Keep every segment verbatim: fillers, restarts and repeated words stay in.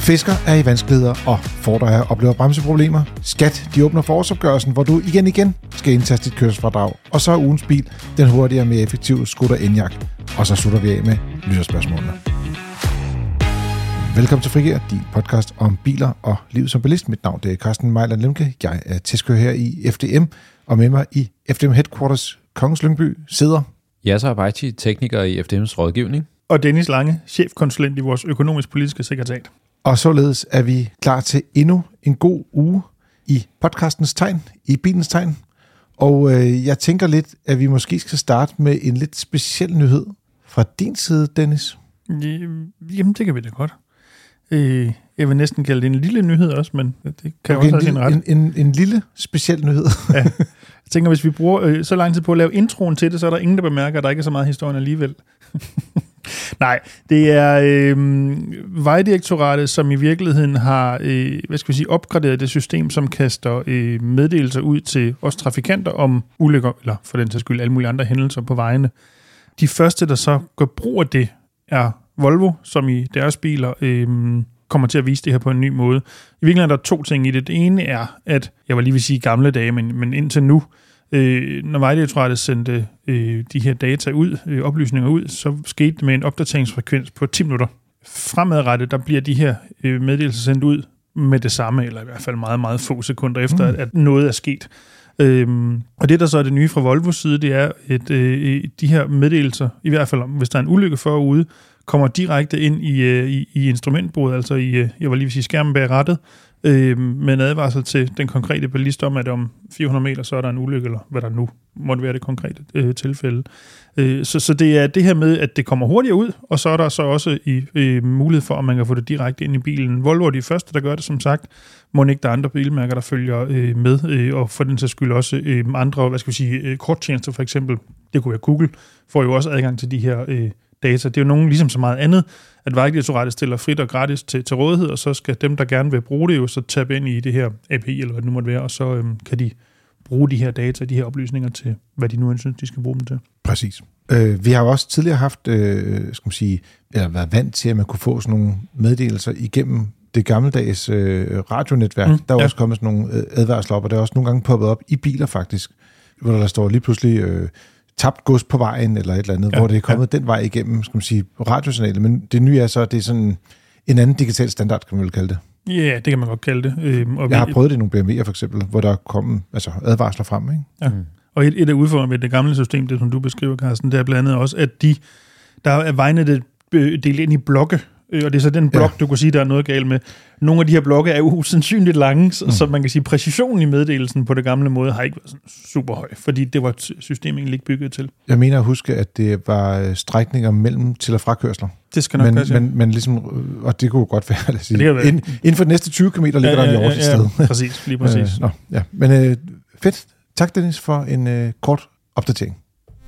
Fisker er i vanskeligheder, og Ford og jeg oplever bremseproblemer. Skat, de åbner for årsopgørelsen, hvor du igen igen skal indtaste dit kørselsfradrag. Og så er ugens bil den hurtigere og mere effektive Skoda Enyaq. Og så slutter vi af med lytterspørgsmålene. Velkommen til Frigir, din podcast om biler og livet som bilist. Mit navn det er Carsten Mejland Lemke. Jeg er testkører her i F D M, og med mig i F D M Headquarters Kongens Lyngby sidder Yasser Abaichi, tekniker i F D M's rådgivning. Og Dennis Lange, chefkonsulent i vores økonomisk-politiske sekretariat. Og således er vi klar til endnu en god uge i podcastens tegn, i bilens tegn. Og øh, jeg tænker lidt, at vi måske skal starte med en lidt speciel nyhed fra din side, Dennis. Jamen, det kan vi da godt. Øh, jeg vil næsten kalde det en lille nyhed også, men det kan okay, også have sin ret. En, en, en lille speciel nyhed. Ja. Jeg tænker, hvis vi bruger øh, så lang tid på at lave introen til det, så er der ingen, der bemærker, at der ikke er så meget historien alligevel. Nej, det er øh, Vejdirektoratet, som i virkeligheden har øh, hvad skal vi sige, opgraderet det system, som kaster øh, meddelelser ud til os trafikanter om ulykker, eller for den sags skyld alle mulige andre hændelser på vejene. De første, der så gør brug af det, er Volvo, som i deres biler øh, kommer til at vise det her på en ny måde. I virkeligheden er der to ting i det. Det ene er, at jeg var lige vil sige gamle dage, men, men indtil nu, øh, når Vejdirektoratet sendte øh, de her data ud, øh, oplysninger ud, så skete det med en opdateringsfrekvens på ti minutter. Fremadrettet, der bliver de her øh, meddelelser sendt ud med det samme, eller i hvert fald meget, meget få sekunder efter, mm. at, at noget er sket. Øhm, og det, der så er det nye fra Volvos side, det er, at øh, de her meddelelser, i hvert fald hvis der er en ulykke forude, kommer direkte ind i, øh, i, i instrumentbordet, altså i, øh, jeg var lige vil sige, skærmen bag rattet, øh, med en advarsel til den konkrete bilist om, at om fire hundrede meter, så er der en ulykke, eller hvad der nu måtte være det konkrete øh, tilfælde. Øh, så, så det er det her med, at det kommer hurtigere ud, og så er der så også i, øh, mulighed for, at man kan få det direkte ind i bilen. Volvo er de første, der gør det, som sagt. Må ikke der er andre bilmærker, der følger øh, med, øh, og for den sags skyld også øh, andre, hvad skal vi sige, øh, korttjenester for eksempel, det kunne være Google, får jo også adgang til de her øh, data. Det er jo nogen ligesom så meget andet, at Vejdirektoratet stiller frit og gratis til, til rådighed, og så skal dem, der gerne vil bruge det, jo så tabe ind i det her A P I, eller hvad det nu måtte være, og så øh, kan de bruge de her data, de her oplysninger til, hvad de nu synes, de skal bruge dem til. Præcis. Øh, vi har jo også tidligere haft, øh, skal man sige, eller været vant til, at man kunne få sådan nogle meddelelser igennem det gammeldags øh, radionetværk. Mm, der er ja. også kommet sådan nogle advarsler op, og der er også nogle gange poppet op i biler faktisk, hvor der står lige pludselig øh, tabt gods på vejen, eller et eller andet, ja, hvor det er kommet ja. den vej igennem, skal man sige, radiosignalet. Men det nye er så, at det er sådan en anden digital standard, kan man vel kalde det. Ja, yeah, det kan man godt kalde det. Øhm, og jeg har prøvet det i nogle B M W'er for eksempel, hvor der er kommet altså, advarsler frem, ikke? Ja. Mm. Og et, et af udfordringerne ved det gamle system, det som du beskriver, Carsten, det er blandt andet også, at de, der er vejnettet delt ind i blokke, og det er så den blok, ja. du kunne sige, der er noget galt med. Nogle af de her blokke er jo usandsynligt lange, mm. så man kan sige, præcisionen i meddelelsen på det gamle måde har ikke været sådan super høj, fordi det var systemet egentlig ikke bygget til. Jeg mener at huske, at det var strækninger mellem til- og frakørsler. Det skal nok men, passe, ja. men, men ligesom, og det kunne godt være, lad os sige, ja, være. Ind, inden for de næste tyve kilometer ligger ja, ja, der en ja, ja, ja, sted. Præcis, lige præcis. øh, nå, ja. Men øh, fedt. Tak, Dennis, for en øh, kort opdatering.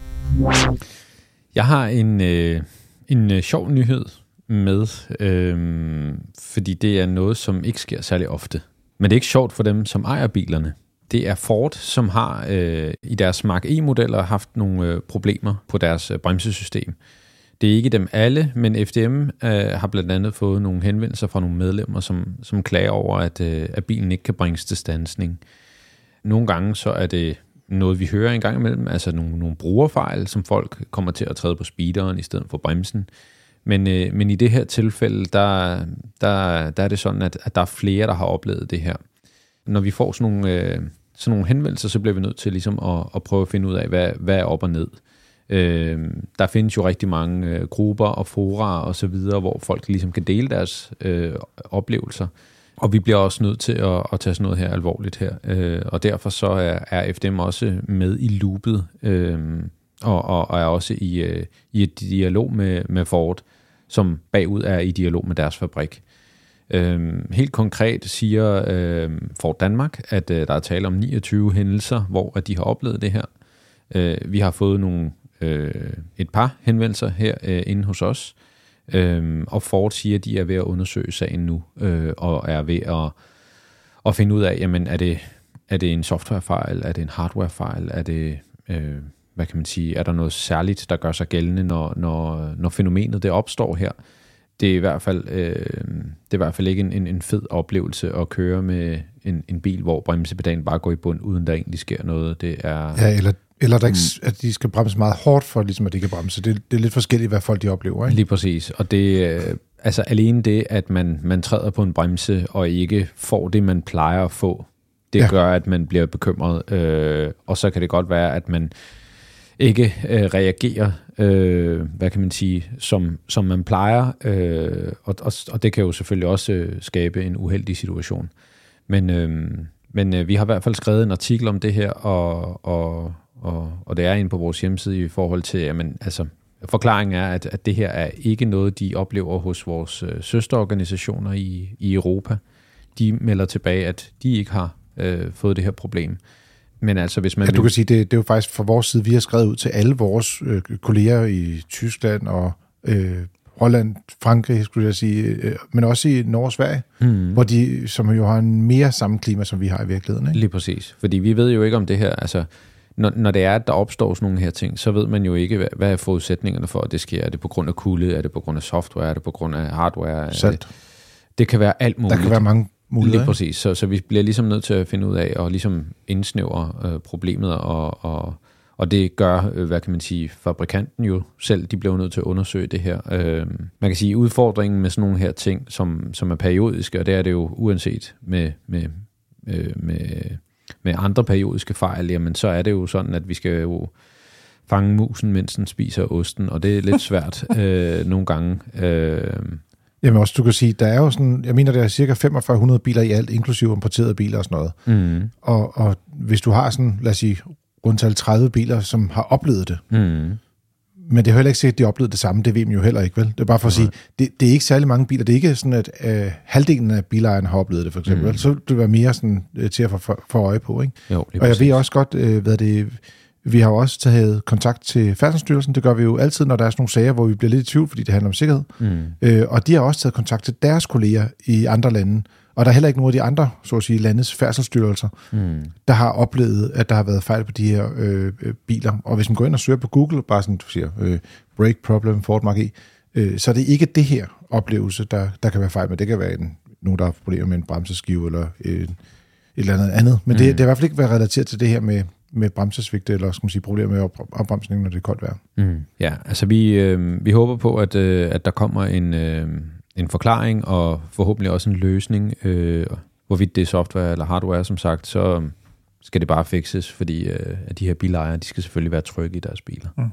Jeg har en, øh, en øh, sjov nyhed med, øh, fordi det er noget, som ikke sker særlig ofte. Men det er ikke sjovt for dem, som ejer bilerne. Det er Ford, som har øh, i deres Mark E-modeller haft nogle øh, problemer på deres øh, bremsesystem. Det er ikke dem alle, men F D M øh, har blandt andet fået nogle henvendelser fra nogle medlemmer, som, som klager over, at, øh, at bilen ikke kan bringes til standsning. Nogle gange så er det noget, vi hører en gang imellem, altså nogle, nogle brugerfejl, som folk kommer til at træde på speederen i stedet for bremsen. Men, øh, men i det her tilfælde, der, der, der er det sådan, at, at der er flere, der har oplevet det her. Når vi får sådan nogle, øh, sådan nogle henvendelser, så bliver vi nødt til ligesom at, at prøve at finde ud af, hvad, hvad er op og ned. Øh, der findes jo rigtig mange øh, grupper og fora og så videre, hvor folk ligesom kan dele deres øh, oplevelser. Og vi bliver også nødt til at, at tage sådan noget her alvorligt her. Øh, og derfor så er, er F D M også med i loopet, øh, og, og, og er også i, øh, i et dialog med, med Ford, som bagud er i dialog med deres fabrik. Øh, helt konkret siger øh, Ford Danmark, at øh, der er tale om niogtyve hændelser, hvor at de har oplevet det her. Øh, vi har fået nogle, øh, et par henvendelser her øh, inde hos os, øh, og Ford siger, at de er ved at undersøge sagen nu, øh, og er ved at, at finde ud af, jamen er det, er det en softwarefejl, er det en hardwarefejl, er det... Øh, hvad kan man sige, er der noget særligt, der gør sig gældende, når, når, når fænomenet det opstår her? det er i hvert fald, øh, det er i hvert fald ikke en, en, en fed oplevelse at køre med en, en bil, hvor bremsepedalen bare går i bund, uden der egentlig sker noget. Det er... Ja, eller, eller der ikke, at de skal bremse meget hårdt, for ligesom at de kan bremse. Det, det er lidt forskelligt, hvad folk de oplever, ikke? Lige præcis. Og det øh, altså alene det, at man, man træder på en bremse, og ikke får det, man plejer at få, det ja. gør, at man bliver bekymret. Øh, og så kan det godt være, at man ikke øh, reagerer, øh, hvad kan man sige, som, som man plejer, øh, og, og, og det kan jo selvfølgelig også øh, skabe en uheldig situation. Men, øh, men øh, vi har i hvert fald skrevet en artikel om det her, og, og, og, og det er inde på vores hjemmeside i forhold til, jamen, altså, forklaringen er, at, at det her er ikke noget, de oplever hos vores øh, søsterorganisationer i, i Europa. De melder tilbage, at de ikke har øh, fået det her problem. Men altså, hvis man ja, vil... du kan sige, det, det er jo faktisk fra vores side, vi har skrevet ud til alle vores øh, kolleger i Tyskland og øh, Holland, Frankrig, skulle jeg sige, øh, men også i Norge og Sverige, mm. hvor de, som jo har en mere samme klima, som vi har i virkeligheden. Ikke? Lige præcis, fordi vi ved jo ikke om det her, altså, når, når det er, at der opstår sådan nogle her ting, så ved man jo ikke, hvad, hvad er forudsætningerne for, at det sker. Er det på grund af kulde? Er det på grund af software? Er det på grund af hardware? Salt. Det, det kan være alt muligt. Der kan være mange muligheder. Lige præcis, så, så vi bliver ligesom nødt til at finde ud af og ligesom indsnævre øh, problemet, og, og, og det gør, øh, hvad kan man sige, fabrikanten jo selv, de bliver nødt til at undersøge det her. Øh, man kan sige, udfordringen med sådan nogle her ting, som, som er periodiske, og det er det jo uanset med, med, øh, med, med andre periodiske fejl, jamen så er det jo sådan, at vi skal jo fange musen, mens den spiser osten, og det er lidt svært øh, nogle gange. Øh, Jamen også, du kan sige, der er jo sådan, jeg mener, der er cirka fyrre-fem hundrede biler i alt, inklusive importerede biler og sådan noget. Mm. Og, og hvis du har sådan, lad os sige, rundt tredive biler, som har oplevet det, mm. men det er heller ikke sikkert, at de har oplevet det samme, det ved man jo heller ikke, vel? Det er bare for at sige, det, det er ikke særlig mange biler, det er ikke sådan, at øh, halvdelen af bilejerne har oplevet det, for eksempel. Mm. Så vil det være mere sådan, øh, til at få, få øje på, ikke? Jo, og jeg præcis. ved også godt, øh, hvad det vi har jo også taget kontakt til Færdselsstyrelsen. Det gør vi jo altid, når der er sådan nogle sager, hvor vi bliver lidt i tvivl, fordi det handler om sikkerhed. Mm. Øh, og de har også taget kontakt til deres kolleger i andre lande. Og der er heller ikke nogen af de andre, så at sige, landes færdselsstyrelser, mm. der har oplevet, at der har været fejl på de her øh, biler. Og hvis man går ind og søger på Google, bare sådan, du siger, øh, brake problem, Ford Mark E, øh, så er det ikke det her oplevelse, der, der kan være fejl med. Det kan være en, nogen, der har problemer med en bremseskive eller øh, et eller andet andet. Men mm. det, det er i hvert fald ikke været relateret til det her med med bremsesvigt, eller skal man sige, problemer med opbremsning, når det er koldt vejr. Mm. Ja, altså vi, øh, vi håber på, at, øh, at der kommer en, øh, en forklaring, og forhåbentlig også en løsning. Øh, hvorvidt det er software eller hardware, som sagt, så skal det bare fikses, fordi øh, at de her bilejere, de skal selvfølgelig være trygge i deres biler. Mm.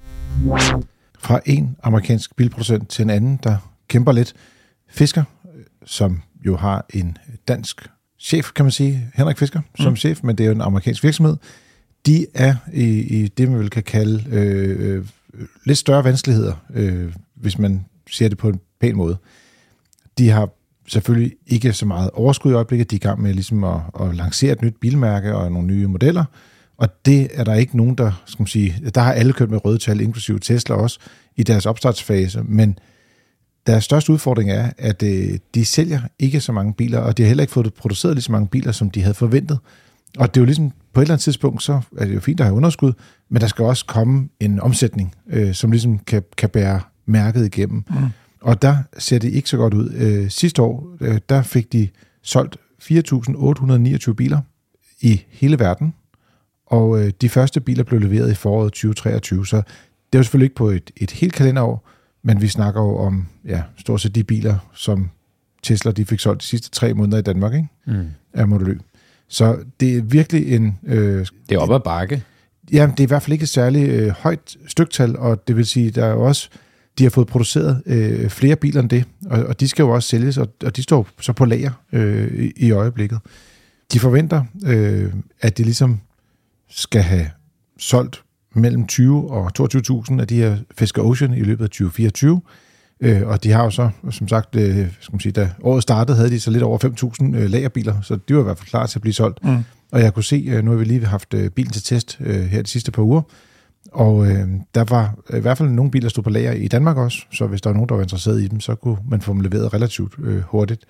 Fra en amerikansk bilproducent til en anden, der kæmper lidt. Fisker, som jo har en dansk chef, kan man sige, Henrik Fisker, som mm. chef, men det er jo en amerikansk virksomhed. De er i, i det, man vel kan kalde øh, øh, lidt større vanskeligheder, øh, hvis man ser det på en pæn måde. De har selvfølgelig ikke så meget overskud i øjeblikket. De er i gang med ligesom at, at lancere et nyt bilmærke og nogle nye modeller, og det er der ikke nogen, der, skal man sige, der har alle kørt med røde tal, inklusive Tesla også, i deres opstartsfase, men deres største udfordring er, at øh, de sælger ikke så mange biler, og de har heller ikke fået produceret lige så mange biler, som de havde forventet. Og det er jo ligesom, på et eller andet tidspunkt, så er det jo fint at have underskud, men der skal også komme en omsætning, øh, som ligesom kan, kan bære mærket igennem. Mm. Og der ser det ikke så godt ud. Øh, sidste år, øh, der fik de solgt fire tusind otte hundrede niogtyve biler i hele verden, og øh, de første biler blev leveret i foråret tyve treogtyve, så det er jo selvfølgelig ikke på et, et helt kalenderår, men vi snakker jo om ja, stort set de biler, som Tesla de fik solgt de sidste tre måneder i Danmark, ikke? Mm. Af Model Y. Så det er virkelig en... Øh, det er op ad bakke. Ja, det er i hvert fald ikke et særligt øh, højt styktal, og det vil sige, der er jo også... De har fået produceret øh, flere biler end det, og, og de skal jo også sælges, og, og de står så på lager øh, i, i øjeblikket. De forventer, øh, at de ligesom skal have solgt mellem tyve og toogtyve tusind af de her Fisker Ocean i løbet af tyve fireogtyve. Øh, og de har jo så, som sagt, øh, skal man sige, da året startede, havde de så lidt over fem tusind øh, lagerbiler, så de var i hvert fald klar til at blive solgt. Mm. Og jeg kunne se, øh, nu har vi lige haft øh, bilen til test øh, her de sidste par uger, og øh, der var i hvert fald nogle biler, der stod på lager i Danmark også, så hvis der var nogen, der var interesseret i dem, så kunne man få dem leveret relativt øh, hurtigt.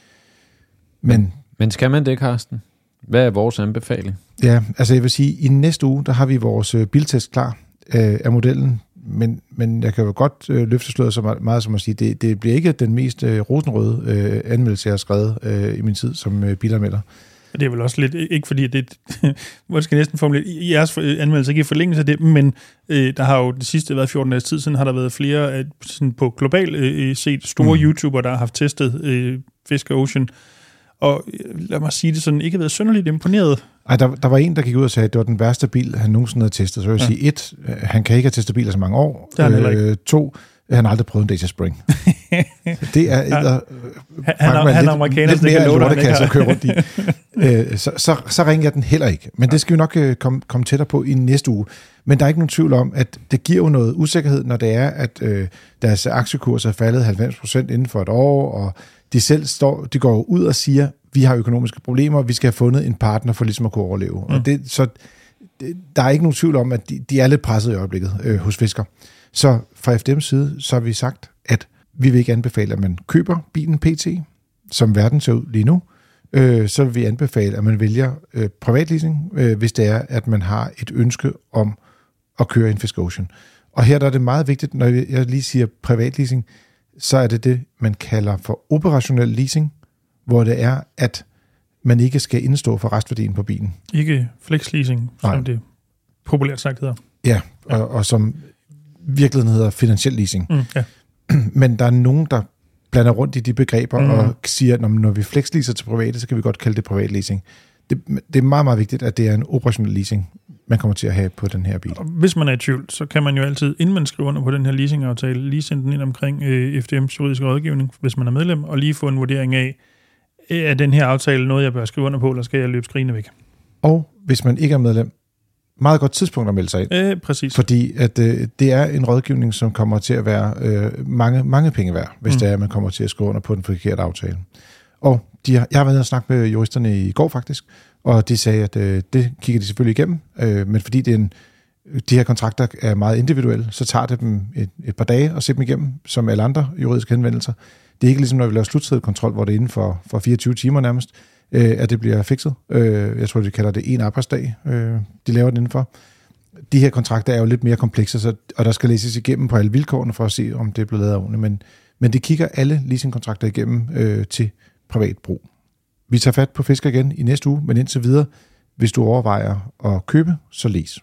Men, Men skal man det, Carsten? Hvad er vores anbefaling? Ja, altså jeg vil sige, i næste uge, der har vi vores øh, biltest klar øh, af modellen men, men jeg kan jo godt øh, løfte sløret så meget, meget som at sige, det, det bliver ikke den mest øh, rosenrøde øh, anmeldelse, jeg har skrevet øh, i min tid som øh, bilanmelder. Det er vel også lidt, ikke fordi det måske næsten formulere jeres anmeldelse ikke i forlængelse af det, men øh, der har jo det sidste været fjorten dages tid siden, har der været flere øh, sådan på global øh, set store mm. YouTubere, der har haft testet øh, Fisker Ocean, og lad mig sige det sådan, ikke har været synderligt imponeret. Ej, der, der var en, der gik ud og sagde, at det var den værste bil, han nogensinde havde testet. Så jeg vil ja. sige, et, han kan ikke have testet biler så mange år. Det har han øh, to, han har aldrig prøvet en Dacia Spring. det er ja. edder, øh, han, han, han er amerikaner, lidt mere lortekasse at køre rundt i. øh, så, så, så ringer jeg den heller ikke. Men ja. det skal vi nok øh, komme, komme tættere på i næste uge. Men der er ikke nogen tvivl om, at det giver jo noget usikkerhed, når det er, at øh, deres aktiekurs er faldet halvfems procent inden for et år, og de selv står, de går ud og siger, vi har økonomiske problemer, vi skal have fundet en partner for ligesom at kunne overleve. Mm. Og det, så det, der er ikke nogen tvivl om, at de, de er lidt presset i øjeblikket øh, hos Fisker. Så fra F D M's side, så har vi sagt, at vi vil ikke anbefale, at man køber bilen P T, som verden ser ud lige nu. Øh, så vil vi anbefale, at man vælger øh, privatleasing, øh, hvis det er, at man har et ønske om at køre en Fisker Ocean. Og her der er det meget vigtigt, når jeg lige siger privatleasing, så er det det, man kalder for operationel leasing, hvor det er, at man ikke skal indstå for restværdien på bilen. Ikke flexleasing, som Nej. det populært sagt hedder. Ja, ja. Og, og som virkeligheden hedder finansiel leasing. Mm, ja. Men der er nogen, der blander rundt i de begreber mm. og siger, at når vi flexleaser til private, så kan vi godt kalde det privatleasing. Det, det er meget, meget vigtigt, at det er en operationel leasing, man kommer til at have på den her bil. Og hvis man er i tvivl, så kan man jo altid, inden man skriver under på den her leasingaftale, lige sende den ind omkring øh, F D M's juridiske rådgivning, hvis man er medlem, og lige få en vurdering af, er den her aftale noget, jeg bør skrive under på, eller skal jeg løbe skrigende væk? Og hvis man ikke er medlem, meget godt tidspunkt at melde sig ind. Øh, præcis. Fordi at, øh, det er en rådgivning, som kommer til at være øh, mange, mange penge værd, hvis mm. det er, at man kommer til at skrive under på den forkerte aftale. Og de har, jeg har været og snakket med juristerne i går faktisk, og de sagde, at øh, det kigger de selvfølgelig igennem, øh, men fordi det er en, de her kontrakter er meget individuelle, så tager det dem et, et par dage at se dem igennem, som alle andre juridiske henvendelser. Det er ikke ligesom, når vi laver slutsiddekontrol, hvor det er inden for, for fireogtyve timer nærmest, øh, at det bliver fikset. Øh, jeg tror, de kalder det en arbejdsdag, øh, de laver det indenfor. De her kontrakter er jo lidt mere komplekse, så, og der skal læses igennem på alle vilkårene for at se, om det er blevet lavet ordentligt. Men, men det kigger alle leasingkontrakter igennem øh, til privat brug. Vi tager fat på Fisker igen i næste uge, men indtil videre, hvis du overvejer at købe, så læs.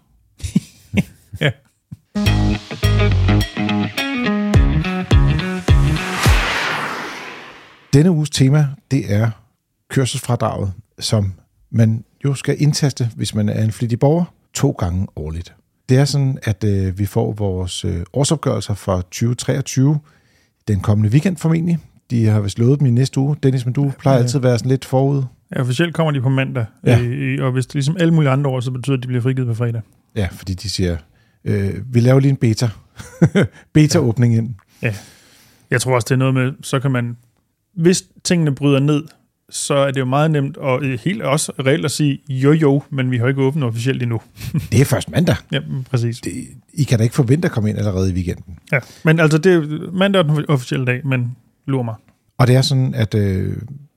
Ja. Denne uges tema, det er kørselsfradraget, som man jo skal indtaste, hvis man er en flittig borger, to gange årligt. Det er sådan, at øh, vi får vores øh, årsopgørelser for tyve treogtyve den kommende weekend formentlig. De har vist lovet dem i næste uge. Dennis, men du plejer altid at være sådan lidt forud. Ja, officielt kommer de på mandag, ja. øh, og hvis det ligesom alle mulige andre år, så betyder det, at de bliver frigivet på fredag. Ja, fordi de siger, øh, vi laver lige en beta. Beta-åbning ind. Ja, jeg tror også, det er noget med, så kan man, hvis tingene bryder ned, så er det jo meget nemt, og helt også reelt at sige, jo jo, men vi har ikke åbnet officielt endnu. Det er først mandag. Ja, præcis. Det, I kan da ikke forvente at komme ind allerede i weekenden. Ja, men altså, det er mandag den officielle dag, men lur mig. Og det er sådan, at øh,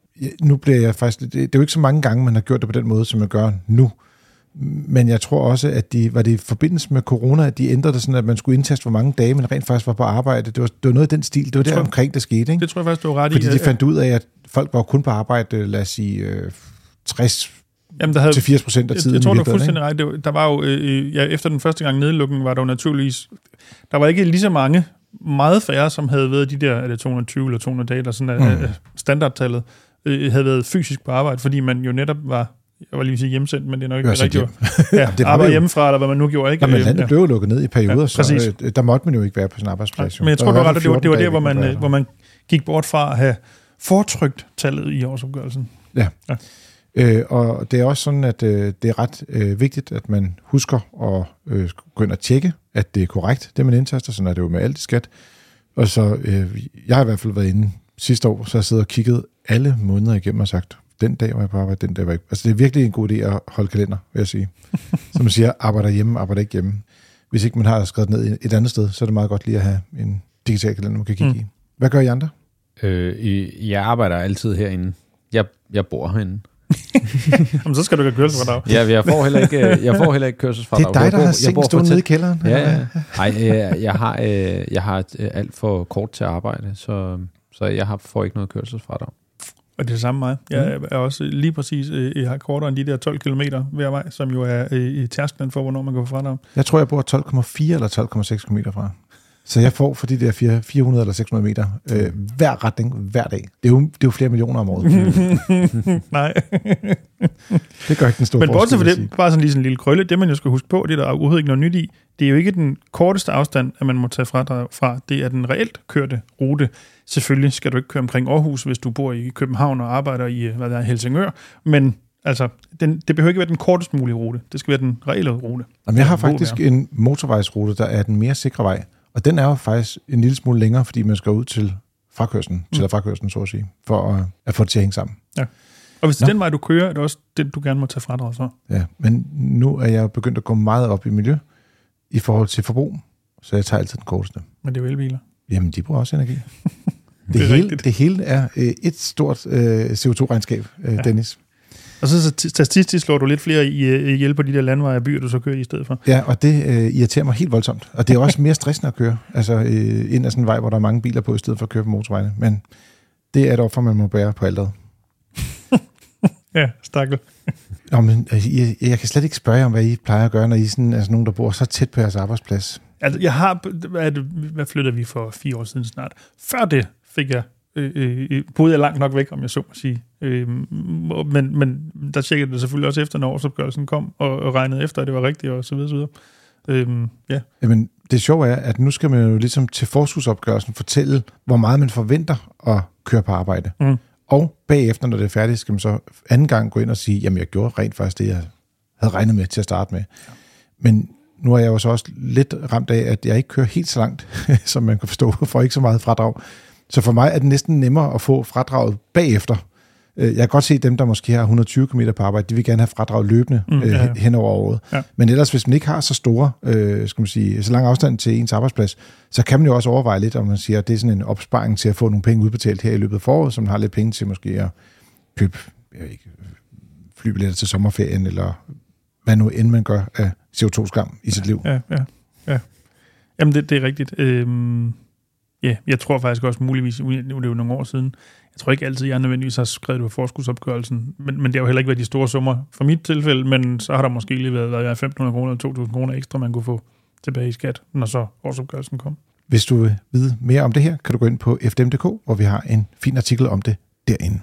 nu bliver jeg faktisk, det, det er jo ikke så mange gange, man har gjort det på den måde, som man gør nu. Men jeg tror også, at de, var det i forbindelse med corona, at de ændrede det sådan, at man skulle indtaste, hvor mange dage man rent faktisk var på arbejde. Det var, det var noget af den stil. Det var det der tror, omkring, det skete. Ikke? Det tror jeg faktisk, du var ret Fordi i. Fordi de fandt ud af, at folk var kun på arbejde, lad os sige, øh, tres Jamen, der havde, til firs procent af tiden. Jeg, jeg tror, du var fuldstændig ret. Det, der var jo, øh, ja, efter den første gang nedlukningen, var der jo naturligvis, der var ikke lige så mange, meget færre, som havde været de der, er det to hundrede og tyve eller to hundrede dage, eller sådan mm. standardtallet, øh, havde været fysisk på arbejde, fordi man jo netop var, jeg var lige sige hjemsendt, men det er nok ikke rigtigt. Ja, det arbejde jo hjemmefra, eller hvad man nu gjorde, ikke? Ja, men landet blev jo lukket ned i perioder, ja, så øh, der måtte man jo ikke være på sin arbejdsplads. Ja, men jeg tror, der var det, det var, det var der, hvor man, hvor man gik bort fra at have fortrykt tallet i årsopgørelsen. Ja. ja. Øh, og det er også sådan, at øh, det er ret øh, vigtigt, at man husker at øh, gå ind og tjekke, at det er korrekt, det man indtaster. Sådan er det jo med alt i skat. Og så, øh, jeg har i hvert fald været inde sidste år, så jeg sidder og kigget alle måneder igennem og sagt, den dag var jeg på arbejde, den dag var jeg ikke. Altså det er virkelig en god idé at holde kalender, vil jeg sige. Som man siger, arbejder hjemme, arbejder ikke hjemme. Hvis ikke man har skrevet ned et andet sted, så er det meget godt lige at have en digital kalender, man kan kigge mm. i. Hvad gør I andre? Øh, jeg arbejder altid herinde. Jeg, jeg bor herinde. Jamen, så skal du ikke have kørselsfradrag. Ja, jeg får heller ikke, jeg får heller ikke kørselsfradrag. Det er dig, der jeg har sengen stået nede i kælderen. Ja, ja. Ej, jeg, jeg har, jeg har alt for kort til arbejde, så, så jeg har, får ikke noget kørselsfradrag. Og det er det samme mig. Jeg er også lige præcis, jeg har kortere end de der tolv kilometer hver vej, som jo er i tærsklen for, hvornår man kan få fradrag. Jeg tror, jeg bor tolv komma fire eller tolv komma seks kilometer fra. Så jeg får for de der fire hundrede eller seks hundrede meter øh, hver retning, hver dag. Det er, jo, det er jo flere millioner om året. Nej. Det gør ikke den store Men bortset for det, bare sådan lige sådan en lille krølle, det man jo skal huske på, det er der overhovedet ikke noget nyt i, det er jo ikke den korteste afstand, at man må tage fradrag fra. Det er den reelt kørte rute. Selvfølgelig skal du ikke køre omkring Aarhus, hvis du bor i København og arbejder i hvad der er, Helsingør, men altså, den, det behøver ikke være den kortest mulige rute. Det skal være den reelle rute. Jamen, jeg har faktisk en motorvejsrute, der er den mere sikre vej. Og den er jo faktisk en lille smule længere, fordi man skal ud til frakørslen, mm. til frakørslen, så at sige, for at, at få det til at hænge sammen. Ja. Og hvis det er den vej, du kører, er det også den, du gerne må tage fradrag for. Ja, men nu er jeg begyndt at gå meget op i miljø i forhold til forbrug, så jeg tager altid den korteste. Men det er jo elbiler. Jamen, de bruger også energi. det, det, hele, det hele er øh, et stort øh, C O to regnskab, øh, ja. Dennis. Og så statistisk slår du lidt flere i, i hjælp på de der landveje og byer, du så kører i stedet for. Ja, og det øh, irriterer mig helt voldsomt. Og det er også mere stressende at køre, altså øh, ind ad sådan en vej, hvor der er mange biler på, i stedet for at køre på motorvejene. Men det er et offer, man må bære på alderet. Ja, stakkel. Nå, men jeg, jeg kan slet ikke spørge jer om, hvad I plejer at gøre, når I sådan, altså nogen, der bor så tæt på jeres arbejdsplads. Altså, jeg har... Hvad, det, hvad flyttede vi for fire år siden snart? Før det fik jeg... Øh, øh, boede jeg langt nok væk, om jeg så må sige. Øh, men, men der tjekkede det selvfølgelig også efter, når årsopgørelsen kom, og, og regnede efter, at det var rigtigt, og så videre, så videre. Øh, ja. Jamen, det sjove er, at nu skal man jo ligesom til forskudsopgørelsen fortælle, hvor meget man forventer at køre på arbejde. Mm. Og bagefter, når det er færdigt, skal man så anden gang gå ind og sige, jamen jeg gjorde rent faktisk det, jeg havde regnet med til at starte med. Ja. Men nu er jeg jo så også lidt ramt af, at jeg ikke kører helt så langt, som man kan forstå, for ikke så meget fradrag. Så for mig er det næsten nemmere at få fradraget bagefter. Jeg kan godt se dem, der måske har et hundrede og tyve kilometer på arbejde, de vil gerne have fradrag løbende mm, ja, ja. øh, hen over året. Ja. Men ellers, hvis man ikke har så store, øh, skal man sige, så lang afstand til ens arbejdsplads, så kan man jo også overveje lidt, om man siger, at det er sådan en opsparing til at få nogle penge udbetalt her i løbet af foråret, så man har lidt penge til måske at købe jeg ved ikke, flybilletter til sommerferien, eller hvad nu end man gør af C O to skam i sit liv. Ja, ja, ja. Jamen, det, det er rigtigt. Øhm, ja, jeg tror faktisk også muligvis, nu er det jo nogle år siden, jeg tror ikke altid, jeg nødvendigvis har skrevet det på forskudsopgørelsen, men, men det har jo heller ikke været de store summer for mit tilfælde, men så har der måske lige været, været femten hundrede kroner eller to tusind kroner ekstra, man kunne få tilbage i skat, når så årsopgørelsen kom. Hvis du vil vide mere om det her, kan du gå ind på f d m punktum d k, hvor vi har en fin artikel om det derinde.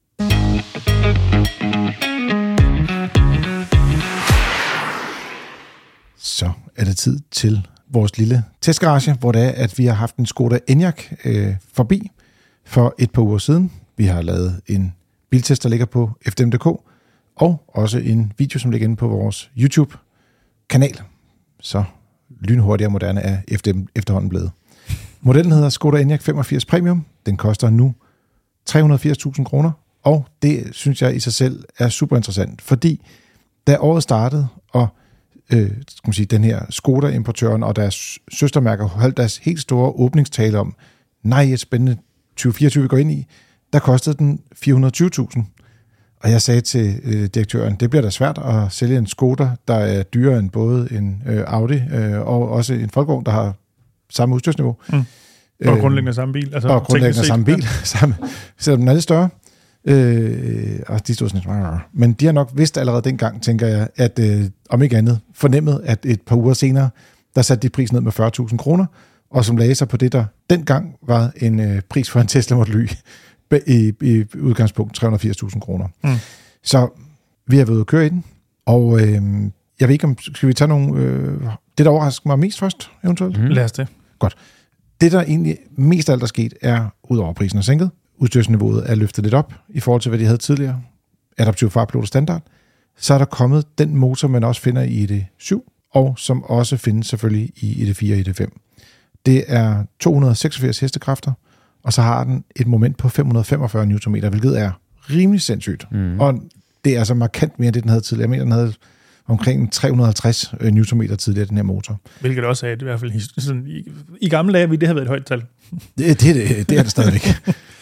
Så er det tid til vores lille testgarage, hvor det er, at vi har haft en Skoda Enyaq øh, forbi for et par uger siden. Vi har lavet en biltest, der ligger på f d m punktum d k, og også en video, som ligger inde på vores YouTube-kanal. Så lynhurtigt og moderne er F D M efterhånden blevet. Modellen hedder Skoda Enyaq femogfirs Premium. Den koster nu tre hundrede og firs tusind kroner, og det synes jeg i sig selv er super interessant, fordi da året startede, og øh, skal man sige, den her Skoda-importøren og deres søstermærker holdt deres helt store åbningstale om, nej, et spændende tyve fireogtyve vi går ind i, der kostede den fire hundrede og tyve tusind. Og jeg sagde til øh, direktøren, det bliver da svært at sælge en Skoda, der er dyrere end både en øh, Audi øh, og også en Folkevogn, der har samme udstyrsniveau. Mm. Og grundlæggende samme bil. Altså, og grundlæggende samme bil, samme, selvom den er lidt større. Øh, og de stod sådan lidt, men de har nok vidst allerede dengang, tænker jeg, at øh, om ikke andet fornemmet, at et par uger senere, der satte de prisen ned med fyrre tusind kroner, og som lagde sig på det, der dengang var en øh, pris for en Tesla Model Y, i, i udgangspunkt tre hundrede og firs tusind kroner. Mm. Så vi har været ude at køre i den, og øh, jeg ved ikke, om skal vi tage nogle... Øh, det, der overrasker mig mest først, eventuelt? Mm. Lad os det. Godt. Det, der egentlig mest af alt er sket, er, udover prisen er sænket, udstyrsniveauet er løftet lidt op i forhold til, hvad de havde tidligere. Adaptiv fartpilot standard. Så er der kommet den motor, man også finder i E D syv, og som også findes selvfølgelig i E D fire og E D fem. Det er to hundrede og seksogfirs hestekræfter, og så har den et moment på fem hundrede og femogfyrre newtonmeter, hvilket er rimelig sindssygt. Mm. Og det er altså markant mere end det, den havde tidligere. Jeg mener, den havde omkring tre hundrede og halvtreds newtonmeter tidligere, den her motor. Hvilket også er, i hvert fald sådan, i, i gamle dage, ville det have været et højt tal. Det, det, det, det er det stadigvæk.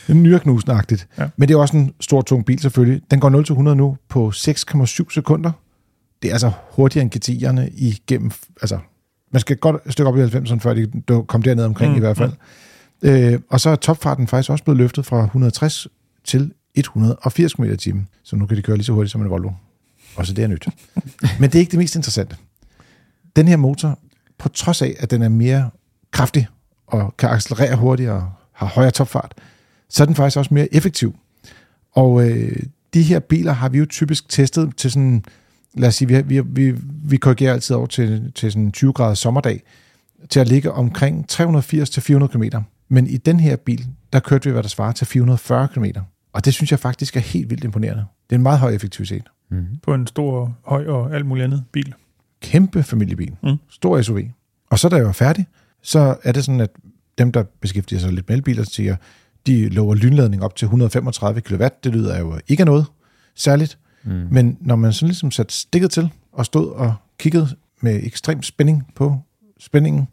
Nyreknusenagtigt. Ja. Men det er også en stor, tung bil selvfølgelig. Den går nul til hundrede nu på seks komma syv sekunder. Det er altså hurtigere end G T'erne igennem... Altså, man skal godt et stykke op i halvfemserne, før de kom derned omkring mm, i hvert fald. Mm. Øh, og så er topfarten faktisk også blevet løftet fra et hundrede og tres til et hundrede og firs kilometer i timen. Så nu kan de køre lige så hurtigt som en Volvo. Og så det er nyt. Men det er ikke det mest interessante. Den her motor, på trods af, at den er mere kraftig og kan accelerere hurtigere og har højere topfart, så er den faktisk også mere effektiv. Og øh, de her biler har vi jo typisk testet til sådan, lad os sige, vi, vi, vi, vi korrigerer altid over til, til sådan tyve grader sommerdag, til at ligge omkring tre hundrede og firs til fire hundrede kilometer. Men i den her bil, der kørte vi, hvad der svarer til fire hundrede og fyrre kilometer. Og det synes jeg faktisk er helt vildt imponerende. Det er en meget høj effektivitet. Mm. På en stor, høj og alt muligt andet bil. Kæmpe familiebil. Mm. Stor S U V. Og så da jeg var færdig, så er det sådan, at dem, der beskæftiger sig lidt med elbiler, siger, de lover lynladning op til et hundrede og femogtredive kilowatt. Det lyder jo ikke af noget særligt. Mm. Men når man sådan ligesom satte stikket til og stod og kiggede med ekstrem spænding på spændingen,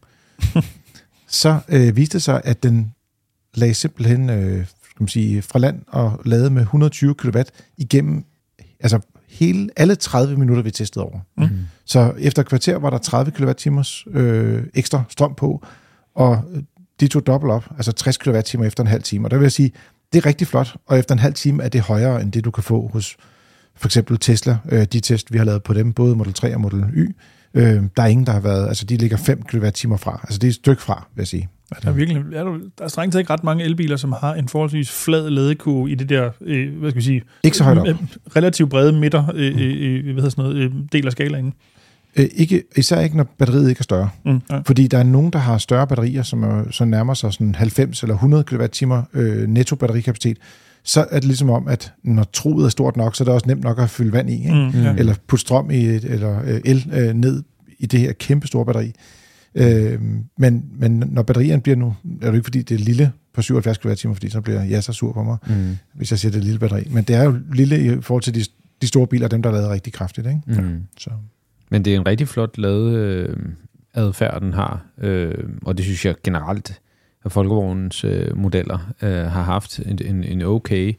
så øh, viste det sig, at den lagde simpelthen øh, skal man sige, fra land og lavede med et hundrede og tyve kilowatt igennem altså hele, alle tredive minutter, vi testede over. Mm. Så efter et kvarter var der tredive kilowatt-timers øh, ekstra strøm på, og de tog dobbelt op, altså tres kilowatt-timer efter en halv time. Og der vil jeg sige, det er rigtig flot, og efter en halv time er det højere, end det du kan få hos for eksempel Tesla. Øh, de test, vi har lavet på dem, både Model tre og Model Y, øh, der er ingen, der har været, altså de ligger fem kilowatt-timer fra. Altså det er et stykke fra, vil jeg sige. Der er virkelig, er der, der er strengt taget ikke ret mange elbiler, som har en forholdsvis flad ladekurve i det der, øh, hvad skal vi sige, ikke så højt op. Relativt brede midter, øh, øh, hvad hedder sådan noget, øh, del af skalaen. Øh, ikke, især ikke, når batteriet ikke er større. Mm, ja. Fordi der er nogen, der har større batterier, som er, så nærmer sig sådan halvfems eller hundrede kilowatt-timer øh, netto batterikapacitet. Så er det ligesom om, at når truet er stort nok, så er det også nemt nok at fylde vand i, ikke? Mm, ja. Eller putte strøm i et, eller øh, el øh, ned i det her kæmpe store batteri. Øh, men, men når batterierne bliver nu, er det ikke fordi, det er lille på syvoghalvfjerds kilowatt-timer, fordi så bliver jeg så sur på mig, mm. hvis jeg siger, det er lille batteri. Men det er jo lille i forhold til de, de store biler, dem der er lavet rigtig kraftigt, ikke? Mm. Så. Men det er en rigtig flot lavet øh, adfærd, den har, øh, og det synes jeg generelt, at Folkevognens øh, modeller øh, har haft en, en, en okay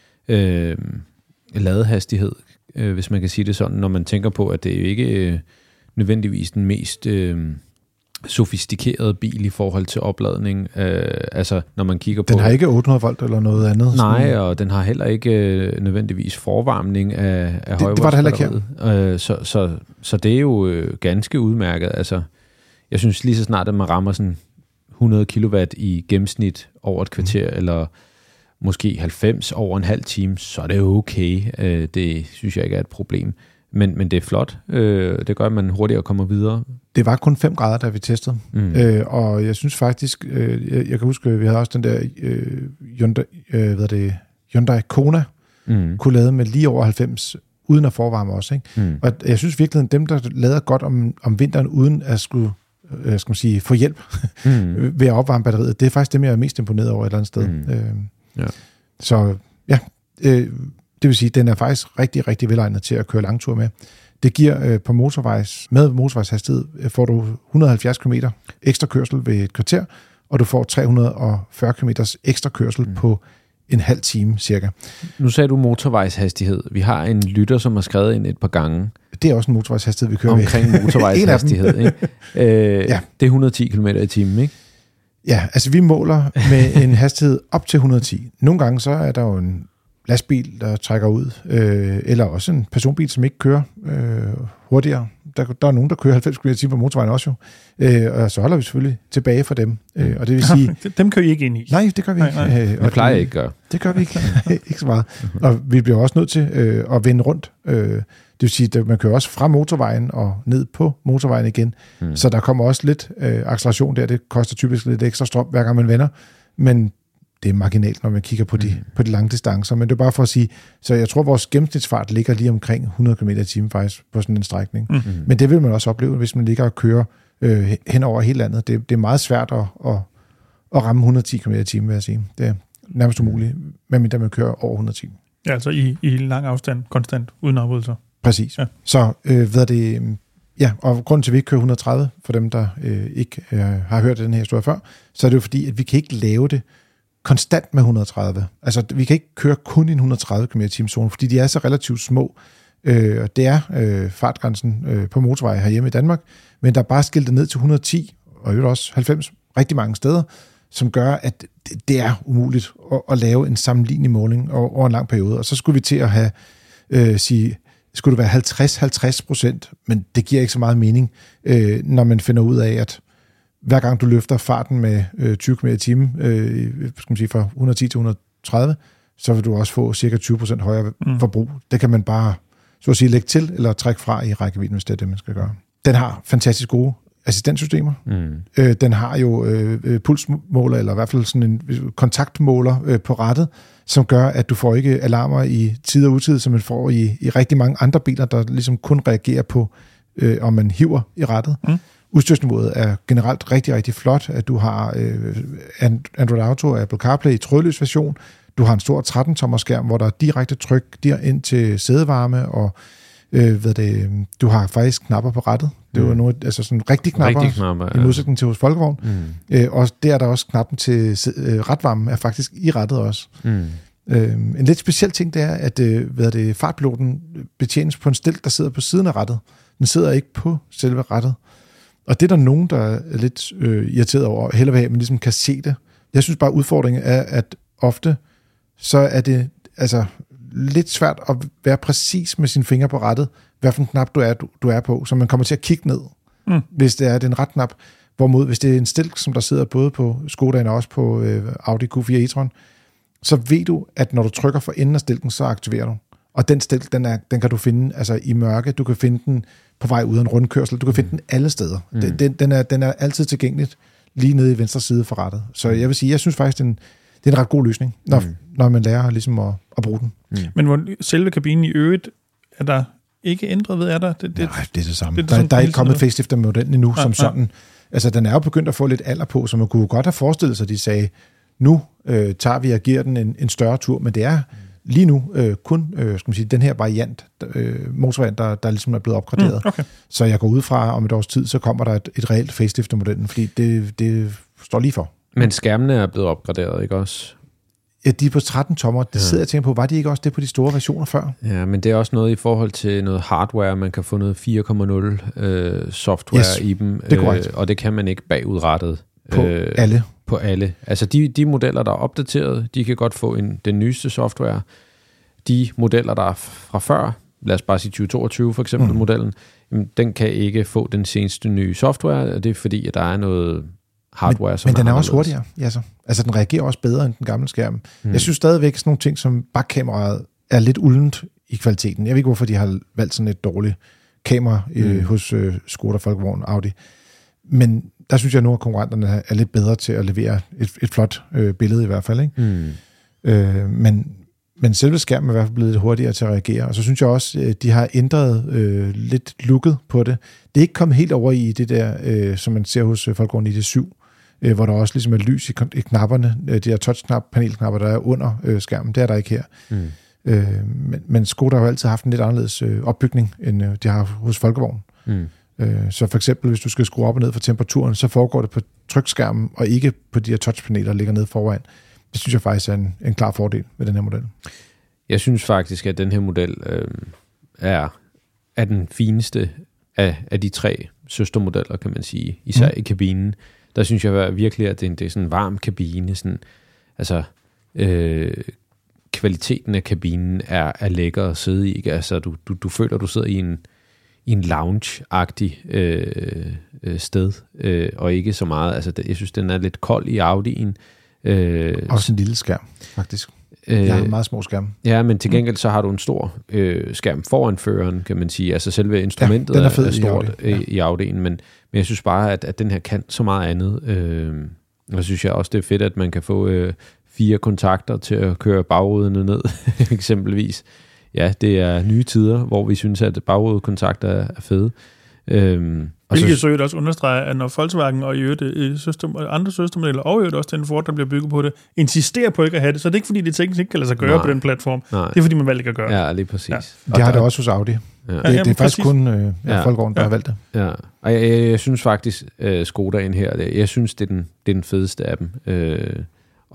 øh, ladehastighed, øh, hvis man kan sige det sådan, når man tænker på, at det er jo ikke øh, nødvendigvis den mest øh, sofistikerede bil i forhold til opladning. Øh, altså, når man kigger på... Den har ikke otte hundrede volt eller noget andet? Nej, sådan. Og den har heller ikke øh, nødvendigvis forvarmning af, af det, det var det heller ikke her. Øh, så, så, så det er jo øh, ganske udmærket. Altså, jeg synes lige så snart, at man rammer sådan hundrede kilowatt i gennemsnit over et kvarter, mm. eller måske halvfems over en halv time, så er det okay. Øh, det synes jeg ikke er et problem. Men, men det er flot. Øh, det gør, at man hurtigere kommer videre. Det var kun fem grader, da vi testede. Mm. Øh, og jeg synes faktisk, øh, jeg, jeg kan huske, at vi havde også den der øh, Hyundai, øh, hvad det, Hyundai Kona, mm. kunne lade med lige over halvfems, uden at forvarme også. Ikke? Mm. Og jeg synes virkelig, at dem, der lader godt om, om vinteren, uden at skulle øh, skal man sige, få hjælp mm. ved at opvarme batteriet, det er faktisk dem, jeg er mest imponeret over et eller andet sted. Mm. Øh, ja. Så ja, øh, det vil sige, at den er faktisk rigtig, rigtig velegnet til at køre langtur med. Det giver øh, på motorvejs, med motorvejshastighed, øh, får du et hundrede og halvfjerds kilometer ekstra kørsel ved et kvarter, og du får tre hundrede og fyrre kilometer ekstra kørsel mm. på en halv time cirka. Nu sagde du motorvejshastighed. Vi har en lytter, som har skrevet ind et par gange. Det er også en motorvejshastighed, vi kører omkring ved. Motorvejshastighed. Ikke? Øh, ja. Det er et hundrede og ti kilometer i timen, ikke? Ja, altså vi måler med en hastighed op til et hundrede og ti. Nogle gange så er der jo en lastbil, der trækker ud, øh, eller også en personbil, som ikke kører øh, hurtigere. Der, der er nogen, der kører halvfems kilometer i timen på motorvejen også jo. Øh, og så holder vi selvfølgelig tilbage for dem. Øh, og det vil sige... dem kører I ikke ind i? Nej, det gør vi ikke. Nej, nej. Øh, det plejer jeg ikke gøre. Det gør vi ikke. Ikke så meget. Og vi bliver også nødt til øh, at vende rundt. Øh, det vil sige, at man kører også fra motorvejen og ned på motorvejen igen. Mm. Så der kommer også lidt øh, acceleration der. Det koster typisk lidt ekstra strøm, hver gang man vender. Men det er marginalt, når man kigger på de, mm. på de lange distancer. Men det er bare for at sige, så jeg tror, at vores gennemsnitsfart ligger lige omkring hundrede kilometer i timen faktisk på sådan en strækning. Mm. Men det vil man også opleve, hvis man ligger og kører øh, hen over hele landet. Det, det er meget svært at, at, at ramme et hundrede og ti kilometer i timen, vil jeg sige. Det er nærmest umuligt, medmindre man kører over et hundrede og ti. Ja, altså i, i lang afstand, konstant, uden afbrydelser. Præcis. Ja. Så øh, hvad det... Ja, og grunden til, at vi ikke kører et hundrede og tredive, for dem, der øh, ikke øh, har hørt den her historie før, så er det jo fordi, at vi kan ikke lave det konstant med et hundrede og tredive. Altså, vi kan ikke køre kun i en et hundrede og tredive kilometer i timen zone, fordi de er så relativt små. Øh, og det er øh, fartgrænsen øh, på motorvej herhjemme i Danmark, men der er bare skiltet ned til et hundrede og ti, og i øvrigt også halvfems rigtig mange steder, som gør, at det, det er umuligt at, at lave en sammenlignelig måling over, over en lang periode. Og så skulle vi til at have, øh, sige, skulle det være halvtreds halvtreds procent, men det giver ikke så meget mening, øh, når man finder ud af, at hver gang du løfter farten med øh, tyve kilometer i timen, øh, skal man sige, fra et hundrede og ti til et hundrede og tredive, så vil du også få cirka tyve procent højere mm. forbrug. Det kan man bare, så at sige, lægge til eller trække fra i rækkevidden, hvis det er det, man skal gøre. Den har fantastisk gode assistenssystemer. Mm. Øh, den har jo øh, pulsmåler, eller i hvert fald sådan en kontaktmåler øh, på rattet, som gør, at du får ikke alarmer i tid og utid, som man får i, i rigtig mange andre biler, der ligesom kun reagerer på, øh, om man hiver i rattet. Mm. Udstyrsniveauet er generelt rigtig, rigtig flot, at du har øh, Android Auto og Apple CarPlay i trådløs version. Du har en stor tretten tommer skærm, hvor der er direkte tryk der ind til sædevarme, og øh, ved det, du har faktisk knapper på rattet. Det er jo nogle, altså sådan rigtig knapper, rigtig knapper ja. I modsætning til hos Folkevogn. Mm. Øh, og der er der også knappen til øh, ratvarmen, er faktisk i rattet også. Mm. Øh, en lidt speciel ting, det er, at øh, hvad det, fartpiloten betjenes på en stilk, der sidder på siden af rattet. Den sidder ikke på selve rattet. Og det er der nogen, der er lidt øh, irriteret over, heller vil have, at man ligesom kan se det. Jeg synes bare, udfordringen er, at ofte, så er det altså lidt svært at være præcis med sine fingre på rattet, hvad for en knap du er, du, du er på, så man kommer til at kigge ned, mm. hvis det er den ret knap. Hvorimod, hvis det er en stilk, som der sidder både på Skodaen og også på øh, Audi Q fire e-tron, så ved du, at når du trykker for enden af stilken, så aktiverer du. Og den stilk, den, er, den kan du finde altså i mørke, du kan finde den på vej ud af en rundkørsel, du kan finde mm. den alle steder. Mm. Den, den, er, den er altid tilgængeligt lige nede i venstre side for rattet. Så jeg vil sige, jeg synes faktisk, den, det er en ret god løsning, når, mm. når man lærer ligesom at, at bruge den. Mm. Men hvor selve kabinen i øvrigt, er der ikke ændret ved, er der? Det, det, Nej, det er det samme. Det, det, der, der er ikke kommet facelift af modellen endnu, ja, som sådan. Ja. Altså, den er jo begyndt at få lidt alder på, så man kunne godt have forestillet sig, at de sagde, nu øh, tager vi og giver den en, en større tur, men det er lige nu øh, kun øh, skal man sige, den her variant, øh, motorvariant, der, der ligesom er blevet opgraderet. Mm, okay. Så jeg går ud fra, om et års tid, så kommer der et, et reelt facelift af modellen, fordi det, det står lige for. Men skærmene er blevet opgraderet, ikke også? Ja, de er på tretten tommer. Det ja. sidder jeg og tænker på, var de ikke også det på de store versioner før? Ja, men det er også noget i forhold til noget hardware. Man kan få noget fire komma nul øh, software yes, i dem, det er øh, og det kan man ikke bagudrettet. På øh, alle? På alle. Altså de, de modeller, der er opdateret, de kan godt få en, den nyeste software. De modeller, der er fra før, lad os bare sige tyve toogtyve for eksempel, mm. modellen, jamen, den kan ikke få den seneste nye software, og det er fordi, at der er noget hardware, men, som men den er anderledes. Også hurtigere. Ja, så. Altså, den reagerer også bedre end den gamle skærm. Mm. Jeg synes stadigvæk, sådan nogle ting som bakkameraet er lidt uldent i kvaliteten. Jeg ved ikke, hvorfor de har valgt sådan et dårligt kamera mm. øh, hos øh, Skoda, Folkevogn, Audi. Men der synes jeg nu, at konkurrenterne er lidt bedre til at levere et, et flot øh, billede i hvert fald. Ikke? Mm. Øh, men, men selve skærmen er i hvert fald blevet lidt hurtigere til at reagere. Og så synes jeg også, at de har ændret øh, lidt looket på det. Det er ikke kommet helt over i det der, øh, som man ser hos Folkevogn i D syv, øh, hvor der også ligesom er lys i, i knapperne, øh, de her touchknap, panelknapper, der er under øh, skærmen. Det er der ikke her. Mm. Øh, men, men Skoda har jo altid haft en lidt anderledes øh, opbygning, end øh, de har hos Folkevogn. Mm. Øh, så for eksempel, hvis du skal skrue op og ned for temperaturen, så foregår det på trykskærmen, og ikke på de her touchpaneler, der ligger nede foran. Det synes jeg faktisk er en, en klar fordel ved den her model. Jeg synes faktisk, at den her model øh, er, er den fineste af, af de tre søstermodeller, kan man sige. Især mm. i kabinen. Der synes jeg virkelig, at det er en, det er sådan en varm kabine. Sådan, altså, øh, kvaliteten af kabinen er, er lækker at sidde i. Ikke? Altså, du, du, du føler, at du sidder i en, i en lounge-agtig øh, øh, sted, øh, og ikke så meget. Altså, det, jeg synes, den er lidt kold i Audi'en. Øh, Også en lille skærm, faktisk. Jeg har en meget små skærm. Ja, men til gengæld så har du en stor øh, skærm foran føreren, kan man sige. Altså selve instrumentet ja, er, er, er stort i, Audi. i Audi'en, men, men jeg synes bare, at, at den her kan så meget andet. Øh, og så synes jeg også, det er fedt, at man kan få øh, fire kontakter til at køre bagruderne ned, eksempelvis. Ja, det er nye tider, hvor vi synes, at bagrudekontakter er fede. Øh, Hvilket så også understreger, at når Volkswagen og i øvrigt søster, andre søstermodeller, og i øvrigt også den Ford, der bliver bygget på det, insisterer på ikke at have det, så det er ikke fordi, det teknisk ikke kan lade sig gøre nej, på den platform. Nej. Det er fordi, man valgte ikke at gøre det. Ja, lige præcis. Ja. Det har det også hos Audi. Ja. Det, det er faktisk præcis. kun øh, ja, Folkevogn, der ja. har valgt det. Ja, og jeg, jeg, jeg synes faktisk, uh, Skodaen her, jeg synes, det er den, det er den fedeste af dem. Uh,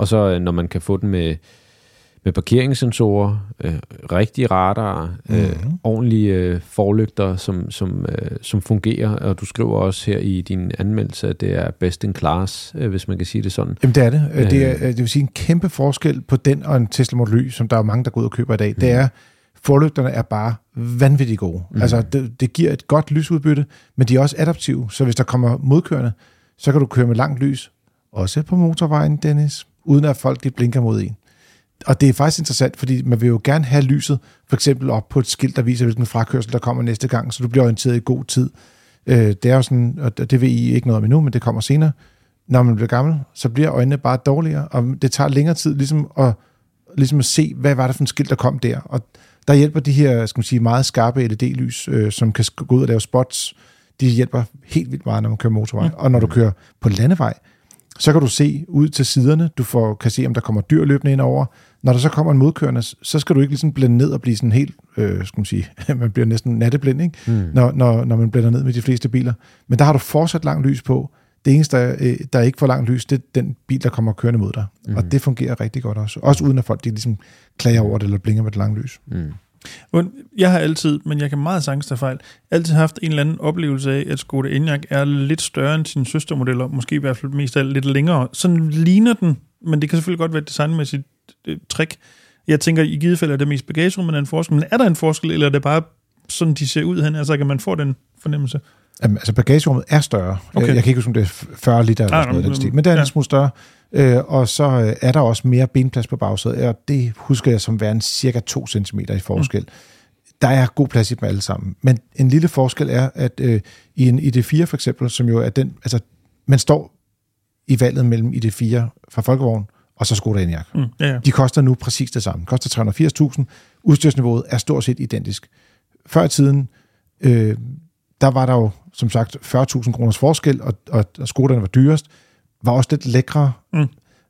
Og så når man kan få den med, med parkeringssensorer, øh, rigtige radarer, øh, mm-hmm. ordentlige øh, forlygter, som, som, øh, som fungerer, og du skriver også her i din anmeldelse, at det er best in class, øh, hvis man kan sige det sådan. Jamen det er det. Øh, det, er, det vil sige en kæmpe forskel på den og en Tesla Model Y, som der er mange, der går ud og køber i dag. Mm. Det er, forlygterne er bare vanvittigt gode. Mm. Altså det, det giver et godt lysudbytte, men de er også adaptive, så hvis der kommer modkørende, så kan du køre med langt lys, også på motorvejen, Dennis, uden at folk de blinker mod en. Og det er faktisk interessant, fordi man vil jo gerne have lyset, for eksempel op på et skilt, der viser, hvilken frakørsel der kommer næste gang, så du bliver orienteret i god tid. Det er jo sådan, og det ved I ikke noget om endnu, men det kommer senere. Når man bliver gammel, så bliver øjnene bare dårligere, og det tager længere tid ligesom at, ligesom at se, hvad var det for en skilt, der kom der. Og der hjælper de her, skal man sige, meget skarpe L E D-lys, øh, som kan gå ud og lave spots. De hjælper helt vildt meget, når man kører motorvej. Mm. Og når du kører på landevej, så kan du se ud til siderne. Du får, kan se, om der kommer dyr løbende ind over. Når der så kommer en modkørende, så skal du ikke ligesom blende ned og blive sådan helt, øh, skal man sige, man bliver næsten natteblind, ikke? Mm. Når, når, når man blender ned med de fleste biler. Men der har du fortsat langt lys på. Det eneste, der, der ikke får langt lys, det er den bil, der kommer kørende mod dig. Mm. Og det fungerer rigtig godt også. Også uden at folk de ligesom klager over det, eller blinker med det lange lys. Mm. Jeg har altid, men jeg kan meget sagtens tage fejl, altid haft en eller anden oplevelse af, at Skoda Enyaq er lidt større end sine søstermodeller, måske i hvert fald mest af lidt længere. Sådan ligner den, men det kan selvfølgelig godt være et designmæssigt øh, trick. Jeg tænker, i givet fald er det mest bagagerum, men er en forskel. Men er der en forskel, eller er det bare sådan, de ser ud hen? Altså, kan man få den fornemmelse? Jamen, altså, bagagerummet er større. Okay. Jeg, jeg kan ikke huske, om det er fyrre liter eller ah, sådan noget, den stil, men det er en ja. smule større. Øh, og så øh, er der også mere benplads på bagsædet, og det husker jeg som værende cirka to centimeter i forskel. Mm. Der er god plads i dem alle sammen. Men en lille forskel er, at øh, i en I D fire for eksempel, som jo er den, altså man står i valget mellem I D fire fra Folkevogn og så Skoda Enyaq. Mm, ja, ja. De koster nu præcis det samme. De koster tre hundrede og firs tusind. Udstyrsniveauet er stort set identisk. Før i tiden, øh, der var der jo som sagt fyrre tusind kroners forskel, og, og, og Skoderne var dyrest, var også lidt lækre. Mm.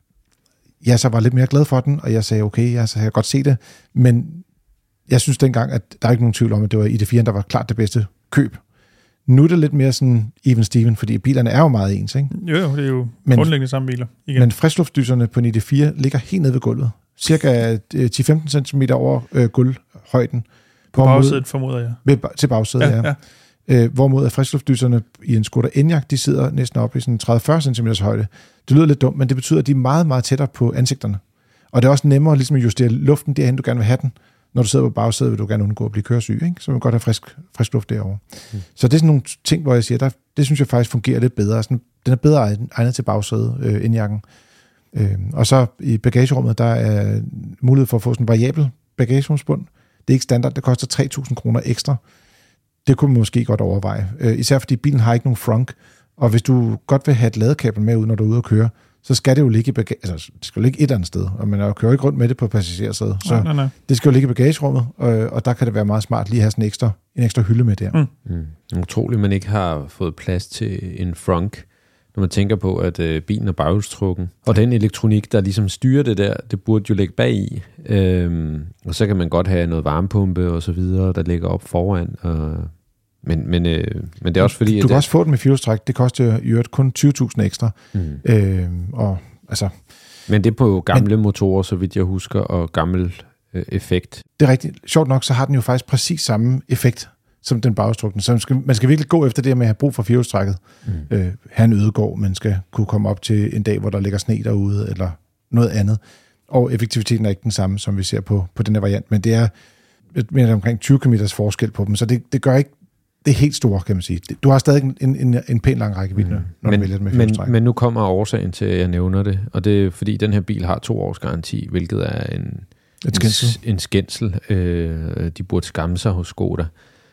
Jeg så var lidt mere glad for den, og jeg sagde, okay, jeg, så jeg godt se det, men jeg synes dengang, at der er ikke nogen tvivl om, at det var I D fire, der var klart det bedste køb. Nu er det lidt mere sådan even Steven, fordi bilerne er jo meget ens, ikke? Jo, jo, det er jo men, grundlæggende samme biler. Igen. Men friskluftdyserne på en I D fire ligger helt nede ved gulvet. Cirka ti til femten centimeter over øh, gulvhøjden. På bagsædet, formoder jeg. Ved, til bagsædet, ja. ja. ja. Øh, hvorimod at friskluftdyserne i en Skoda Enyaq, de sidder næsten oppe i sådan tredive til fyrre centimeter højde. Det lyder lidt dumt, men det betyder, at de er meget, meget tættere på ansigterne. Og det er også nemmere ligesom at justere luften derhen, du gerne vil have den. Når du sidder på bagsædet, vil du gerne undgå at blive køresyg, ikke? Så man kan godt have frisk, frisk luft derovre. Mm. Så det er sådan nogle ting, hvor jeg siger, der, det synes jeg faktisk fungerer lidt bedre. Sådan, den er bedre egnet til bagsædet, øh, Enyaq'en. Øh, og så i bagagerummet, der er mulighed for at få sådan en variabel bagagerumsbund. Det er ikke standard, det koster tre tusind kroner ekstra. Det kunne man måske godt overveje. Øh, især fordi bilen har ikke nogen frunk, og hvis du godt vil have et ladekabel med ud, når du er ude at køre, så skal det jo ligge i bagage, altså det skal jo ligge et eller andet sted, og man kører ikke rundt med det på passagersædet, så nej, nej, nej. Det skal jo ligge i bagagerummet, og, og der kan det være meget smart lige at have sådan en ekstra, en ekstra hylde med der. Mm. Mm. Utroligt, man ikke har fået plads til en frunk, når man tænker på, at øh, bilen er baghjulstrukken, og den elektronik, der ligesom styrer det der, det burde jo ligge bag i, øhm, og så kan man godt have noget varmepumpe og så videre, der ligger op foran, og Men, men, øh, men det er også fordi... Du kan at, også få den med firehjulstræk. Det koster i øvrigt kun tyve tusind ekstra. Mm. Øh, og, altså, men det er på gamle men, motorer, så vidt jeg husker, og gammel øh, effekt. Det er rigtigt. Sjovt nok, så har den jo faktisk præcis samme effekt som den bagstrukne. Så man skal, man skal virkelig gå efter det med at have brug for firehjulstrækket. Mm. Øh, have en ødegård, man skal kunne komme op til en dag, hvor der ligger sne derude, eller noget andet. Og effektiviteten er ikke den samme, som vi ser på, på den her variant. Men det er, jeg mener, omkring tyve kilometers forskel på dem, så det, det gør ikke det er helt stort, kan man sige. Du har stadig en, en, en pæn lang rækkevidde, mm. når men, du vælger det med men, men nu kommer årsagen til, at jeg nævner det, og det er, fordi den her bil har to års garanti, hvilket er en, en skændsel. En skændsel. Øh, de burde skamme sig hos Skoda.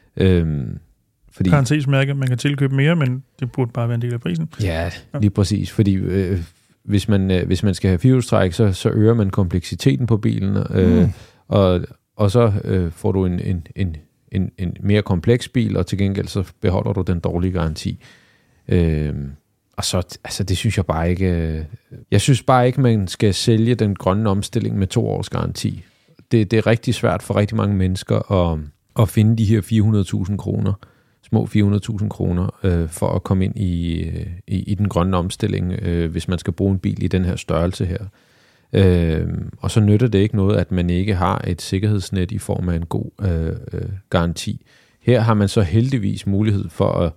Øh, fordi, Parentesmærke, man kan tilkøbe mere, men det burde bare være en del af prisen. Ja, lige præcis, fordi øh, hvis, man, øh, hvis man skal have firehjulstræk, så, så øger man kompleksiteten på bilen, øh, mm. og, og så øh, får du en, en, en En, en mere kompleks bil, og til gengæld så beholder du den dårlige garanti. Øhm, og så, altså det synes jeg bare ikke... Øh, jeg synes bare ikke, man skal sælge den grønne omstilling med to års garanti. Det, det er rigtig svært for rigtig mange mennesker at, at finde de her fire hundrede tusind kroner, små fire hundrede tusind kroner, øh, for at komme ind i, i, i den grønne omstilling, øh, hvis man skal bruge en bil i den her størrelse her. Øh, og så nytter det ikke noget, at man ikke har et sikkerhedsnet i form af en god øh, øh, garanti. Her har man så heldigvis mulighed for at,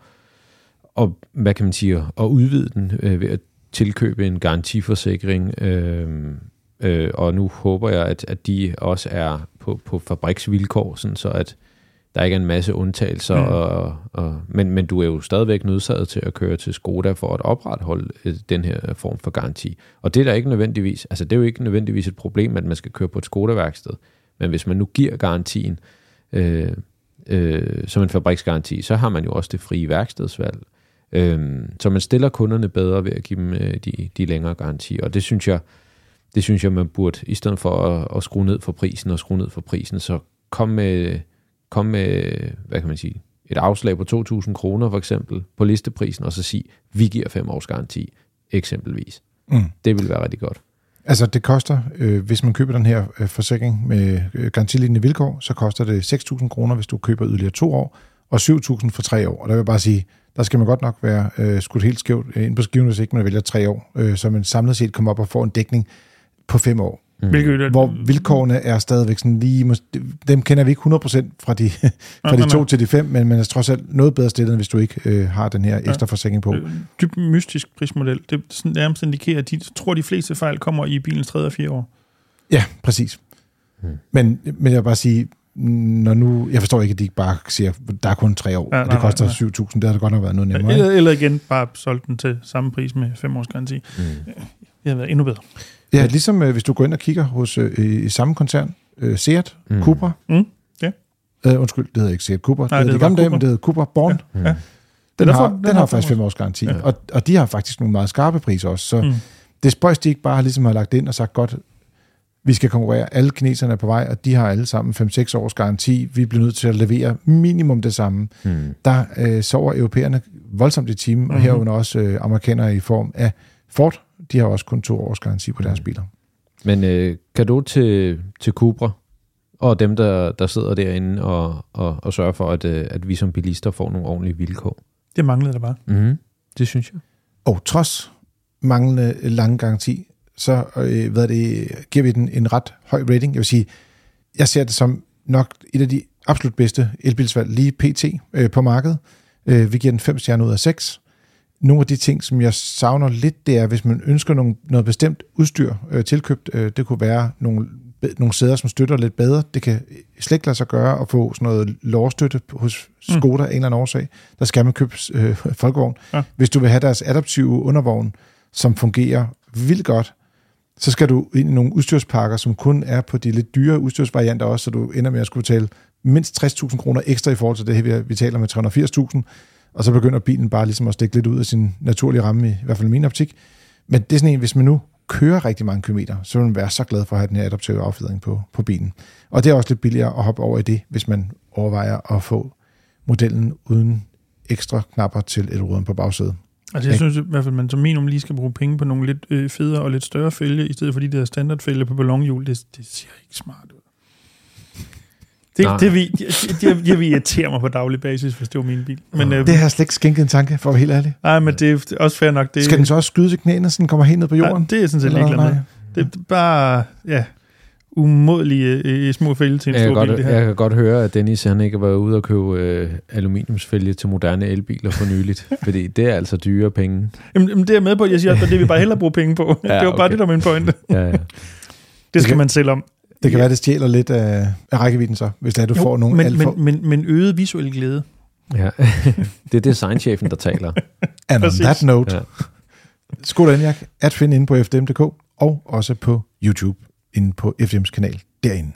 og, hvad kan man sige, at udvide den øh, ved at tilkøbe en garantiforsikring. Øh, øh, og nu håber jeg, at, at de også er på, på fabriksvilkår, sådan så at der ikke er en masse undtagelser, mm. og, og, men, men du er jo stadigvæk nødsaget til at køre til Skoda for at opretholde den her form for garanti. Og det er der ikke nødvendigvis, altså det er jo ikke nødvendigvis et problem, at man skal køre på et Skoda-værksted. Men hvis man nu giver garantien øh, øh, som en fabriksgaranti, så har man jo også det frie værkstedsvalg. Øh, så man stiller kunderne bedre ved at give dem øh, de, de længere garantier. Og det synes jeg, det synes jeg, man burde, i stedet for at, at skrue ned for prisen og skrue ned for prisen, så kom med... Kom med, hvad kan man sige, et afslag på to tusind kroner for eksempel på listeprisen, og så sige, vi giver fem års garanti, eksempelvis. Mm. Det vil være rigtig godt. Altså det koster, øh, hvis man køber den her øh, forsikring med øh, garantilignende vilkår, så koster det seks tusind kroner, hvis du køber yderligere to år, og syv tusind for tre år. Og der vil jeg bare sige, der skal man godt nok være øh, skudt helt skævt ind på skiven, hvis ikke man vælger tre år, øh, så man samlet set kommer op og får en dækning på fem år. Mm. Hvor vilkårene er stadigvæk sådan lige, dem kender vi ikke hundrede procent fra de, fra de to til de fem, men man er trods alt noget bedre stillet, end hvis du ikke øh, har den her ekstra forsikring på. Dybt mystisk prismodel. Det sådan nærmest indikerer, at de tror, de fleste fejl kommer i bilens tredje og fjerde år. Ja, præcis. Mm. Men, men jeg vil bare sige, når nu, jeg forstår ikke, at de ikke bare siger, der er kun tre år, ja, og det nej, koster nej. syv tusind, det har det godt nok været noget nemmere. Eller, eller igen, bare solgt den til samme pris med fem års garanti. Mm. Det har været endnu bedre. Ja, ligesom øh, hvis du går ind og kigger hos øh, i samme koncern, øh, Seat, mm. Cupra. Mm. Ja. Øh, undskyld, det hedder ikke Seat Cupra. Nej, det hedder det gamle dage, men det hedder Cupra Born. Ja. Ja. Den, den har, den den har faktisk fem års garanti, ja. og, og de har faktisk nogle meget skarpe priser også. Så mm. det spøjs, de ikke bare ligesom har lagt ind og sagt, godt, vi skal konkurrere. Alle kineserne er på vej, og de har alle sammen fem seks års garanti. Vi bliver nødt til at levere minimum det samme. Mm. Der øh, sover europæerne voldsomt i timen, mm-hmm. og herunder også øh, amerikanere i form af Ford. De har også kun to års garanti på deres biler. Men øh, kado til, til Cupra og dem, der, der sidder derinde og, og, og sørger for, at, at vi som bilister får nogle ordentlige vilkår. Det manglede der bare. Mm-hmm. Det synes jeg. Og trods manglende lange garanti, så øh, hvad det, giver vi den en ret høj rating. Jeg vil sige, jeg ser det som nok et af de absolut bedste elbilsvalg lige pt. Øh, på markedet. Øh, vi giver den fem stjerner ud af seks. Nogle af de ting, som jeg savner lidt, det er, hvis man ønsker nogle, noget bestemt udstyr øh, tilkøbt. Øh, det kunne være nogle, nogle sæder, som støtter lidt bedre. Det kan slet ikke lade sig gøre at få sådan noget lårstøtte hos Skoda mm. af en eller anden årsag. Der skal man købe øh, folkevogn. Ja. Hvis du vil have deres adaptive undervogn, som fungerer vildt godt, så skal du ind i nogle udstyrspakker, som kun er på de lidt dyre udstyrsvarianter også, så du ender med at skulle betale mindst tres tusind kroner ekstra i forhold til det her, vi taler med tre hundrede og firs tusind. Og så begynder bilen bare ligesom at stikke lidt ud af sin naturlige ramme, i hvert fald i min optik. Men det er sådan en, hvis man nu kører rigtig mange kilometer, så vil man være så glad for at have den her adaptive affjedring på, på bilen. Og det er også lidt billigere at hoppe over i det, hvis man overvejer at få modellen uden ekstra knapper til elruden på bagsædet. Altså jeg synes i hvert fald, at man som minimum lige skal bruge penge på nogle lidt øh, federe og lidt større fælge, i stedet for de der standardfælge på ballonhjul. Det, det ser ikke smart ud. Det, det, det, det, det, det vil irritere mig på daglig basis, hvis det var min bil. Men, øh, det har jeg slet ikke skænket en tanke, for at være helt ærlig. Nej, men det er også fair nok. Det, skal den så også skyde til knæene, så den kommer helt ned på jorden? Ja, det er sådan set ligeglad med. Det er bare, ja, umådelige øh, små fælge til en jeg stor godt, bil, det her. Jeg kan godt høre, at Dennis han ikke har været ude og købe øh, aluminiumsfælge til moderne elbiler for nyligt, fordi det er altså dyre penge. Jamen, det er jeg med på, jeg siger, at det vil bare hellere bruge penge på. Ja, det var okay. Bare det, der var min pointe. Ja, ja. Det skal man selv om. Det kan ja. være, det stjæler lidt af, af rækkevidden så, hvis det er, du jo, får nogle men, alt for... men, men, men øget visuel glæde. Ja, det er designchefen, der taler. And on that note, ja. Skoda Enyaq at finde inde på f d m punktum d k og også på YouTube, inde på F D M's kanal derinde.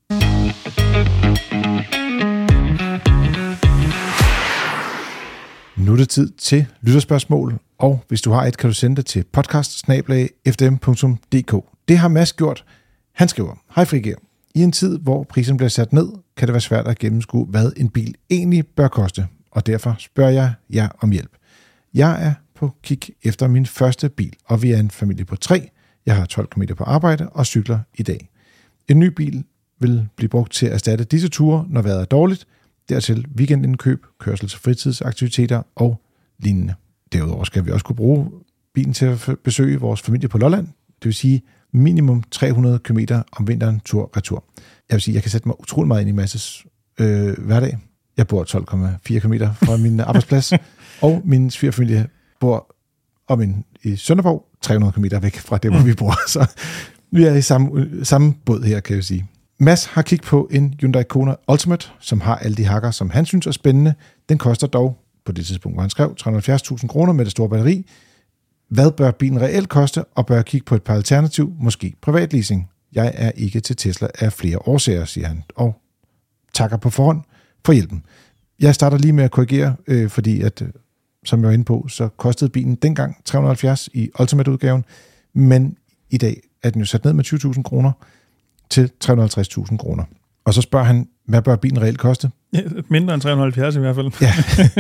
Nu er det tid til lytterspørgsmål, og hvis du har et, kan du sende det til podcast snabel-a f d m punktum d k. Det har Mads gjort. Han skriver, hej Frigger. I en tid, hvor prisen bliver sat ned, kan det være svært at gennemskue, hvad en bil egentlig bør koste, og derfor spørger jeg jer om hjælp. Jeg er på kig efter min første bil, og vi er en familie på tre. Jeg har tolv kilometer på arbejde og cykler i dag. En ny bil vil blive brugt til at erstatte disse ture, når vejret er dårligt, dertil weekendindkøb, kørsel til fritidsaktiviteter og lignende. Derudover skal vi også kunne bruge bilen til at besøge vores familie på Lolland, det vil sige minimum tre hundrede kilometer om vinteren tur-retur. Jeg vil sige, jeg kan sætte mig utrolig meget ind i Masses øh, hverdag. Jeg bor tolv komma fire kilometer fra min arbejdsplads, og min svigerfamilie bor om en, i Sønderborg, tre hundrede kilometer væk fra det, hvor vi bor. Så vi er i samme, samme båd her, kan jeg sige. Mads har kigget på en Hyundai Kona Ultimate, som har alle de hakker, som han synes er spændende. Den koster dog, på det tidspunkt, hvor han skrev, tre hundrede og halvfjerds tusind kroner med det store batteri. Hvad bør bilen reelt koste, og bør kigge på et par alternativ, måske privatleasing? Jeg er ikke til Tesla af flere årsager, siger han, og takker på forhånd for hjælpen. Jeg starter lige med at korrigere, øh, fordi at, som jeg var inde på, så kostede bilen dengang tre hundrede og halvfjerds i Ultimate-udgaven, men i dag er den jo sat ned med tyve tusind kroner til tre hundrede og halvtreds tusind kroner. Og så spørger han, hvad bør bilen reelt koste? Ja, mindre end tre hundrede og halvfjerds i hvert fald. Ja,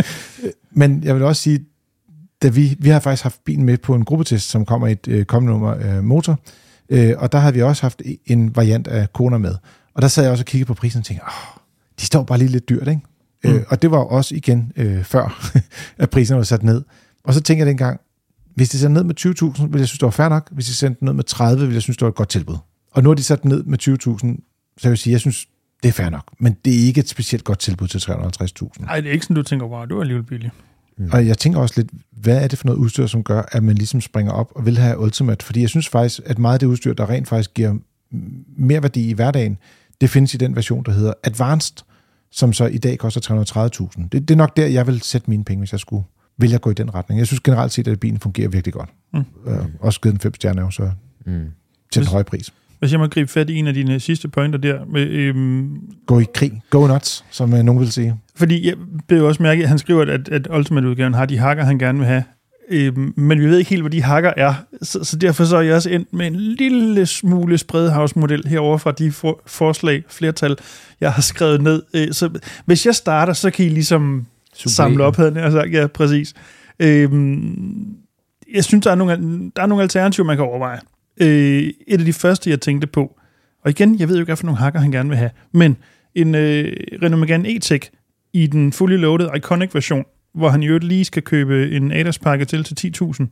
men jeg vil også sige, da vi, vi har faktisk haft bilen med på en gruppetest, som kommer i et øh, kommende nummer øh, motor, øh, og der har vi også haft en variant af Kona med. Og der sad jeg også og kiggede på prisen og tænkte, åh, de står bare lige lidt dyrt, ikke? Mm. Øh, og det var også igen øh, før, at prisen var sat ned. Og så tænker jeg dengang, hvis de sendte ned med tyve tusind, ville jeg synes, det var fair nok. Hvis de sendte ned med tredive, ville jeg synes, det var et godt tilbud. Og nu har de sat ned med tyve tusind, så jeg vil sige, jeg synes, det er fair nok. Men det er ikke et specielt godt tilbud til tre hundrede og halvtreds tusind. Nej, det er ikke sådan, du tænker, wow, det var alligevel billigt. Mm. Og jeg tænker også lidt, hvad er det for noget udstyr, som gør, at man ligesom springer op og vil have Ultimate? Fordi jeg synes faktisk, at meget af det udstyr, der rent faktisk giver mere værdi i hverdagen, det findes i den version, der hedder Advanced, som så i dag koster tre hundrede og tredive tusind. Det, det er nok der, jeg vil sætte mine penge, hvis jeg skulle vælge at gå i den retning. Jeg synes generelt set, at bilen fungerer virkelig godt. Mm. Øh, også givet den fem stjerner, så mm. til en høj pris. Hvis jeg må gribe fat i en af dine sidste pointer der. Med, øhm, gå i krig. Go nuts, som øh, nogen vil sige. Fordi jeg blev også mærke, at han skriver, at, at Ultimate-udgaven har de hakker, han gerne vil have. Øhm, men vi ved ikke helt, hvad de hakker er. Så, så derfor så er jeg også endt med en lille smule spredhavsmodel herover fra de for, forslag, flertal, jeg har skrevet ned. Øh, så hvis jeg starter, så kan I ligesom Super. samle op, havde jeg sagt. Ja, præcis. Øhm, jeg synes, der er, nogle, der er nogle alternativer, man kan overveje. Øh, et af de første, jeg tænkte på, og igen, jeg ved jo ikke, hvad for nogle hakker han gerne vil have, men en øh, Renault Megane E-Tech i den fully loaded Iconic version, hvor han jo lige skal købe en A D A S-pakke til til ti tusind,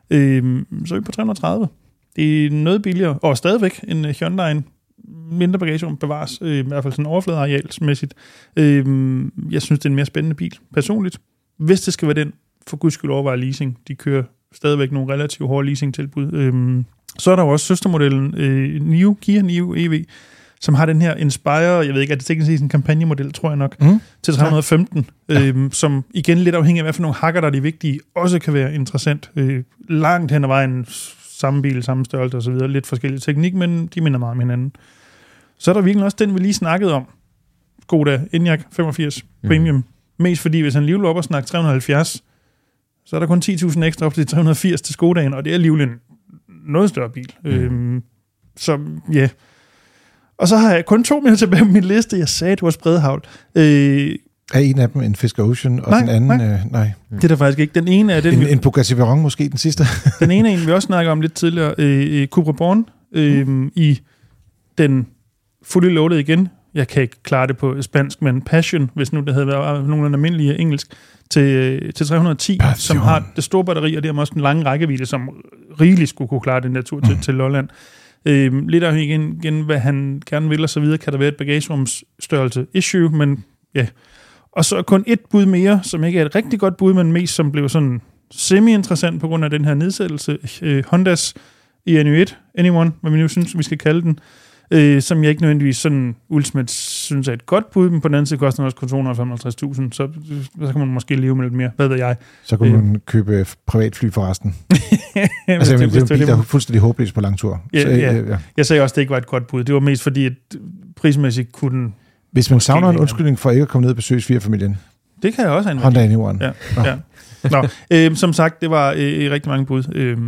øh, så er vi på tre hundrede og tredive. Det er noget billigere, og stadigvæk en Hyundai, mindre bagagerum bevares, øh, i hvert fald sådan overfladearealsmæssigt. Øh, jeg synes, det er en mere spændende bil, personligt. Hvis det skal være den, for guds skyld overveje leasing. De kører stadigvæk nogle relativt hårde leasing-tilbud. Øh, Så er der jo også søstermodellen øh, Nio, Kia Nio E V, som har den her Inspire, jeg ved ikke, er det teknisk set en kampagnemodel, tror jeg nok, mm. til tre hundrede og femten, ja. øh, som igen lidt afhængig af, hvad for nogle hakker, der er de vigtige, også kan være interessant. Øh, langt hen ad vejen, samme bil, samme størrelse og så videre, lidt forskellig teknik, men de minder meget om hinanden. Så er der virkelig også den, vi lige snakkede om, Skoda Enyaq femogfirs mm. Premium, mest fordi, hvis han alligevel op og snakker tre hundrede og halvfjerds, så er der kun ti tusind ekstra op til tre hundrede og firs til Skodaen, og det er alligevel en noget større bil. Mm. Øhm, så ja. Yeah. Og så har jeg kun to mere tilbage på min liste. Jeg sagde, det var spredhavl. Øh, er en af dem en Fisker Ocean, og nej, den anden... Nej. Øh, nej. Det er der faktisk ikke. Den ene er den... En, vi, en Bugatti Veyron måske, den sidste. Den ene er en, vi også snakker om lidt tidligere. Øh, Cupra Born. Øh, mm. I den fully loaded igen. Jeg kan ikke klare det på spansk, men Passion, hvis nu det havde været nogenlunde almindelige engelsk, til, til tre hundrede og ti, Passion. Som har det store batteri, og det har også en lang rækkevidde, som rigeligt skulle kunne klare den der tur til, mm. til Lolland. Øhm, lidt af igen, igen, hvad han gerne vil, og så videre, kan der være et bagagerumsstørrelse issue, men ja. Og så kun et bud mere, som ikke er et rigtig godt bud, men mest som blev sådan semi-interessant på grund af den her nedsættelse. Øh, Hondas i N Y et, Anyone, hvad vi nu synes, vi skal kalde den, Øh, som jeg ikke nødvendigvis sådan ultimat synes er et godt bud, men på den anden side koster den også kun to hundrede og femoghalvtreds tusind, så, så kan man måske leve med lidt mere. Hvad ved jeg? Så kunne øh. man købe privatfly for resten. altså, det, det er en bil, der er fuldstændig håbløs på lang tur. Ja, så, ja. Ja. Jeg sagde også, at det ikke var et godt bud. Det var mest fordi, at prismæssigt kunne den... Hvis man savner en undskyldning for ikke at komme ned og besøge svigerfamilien. Det kan jeg også have en Honda Anyone. Ja, ja. Nå, øh, som sagt, det var øh, rigtig mange bud. Øh,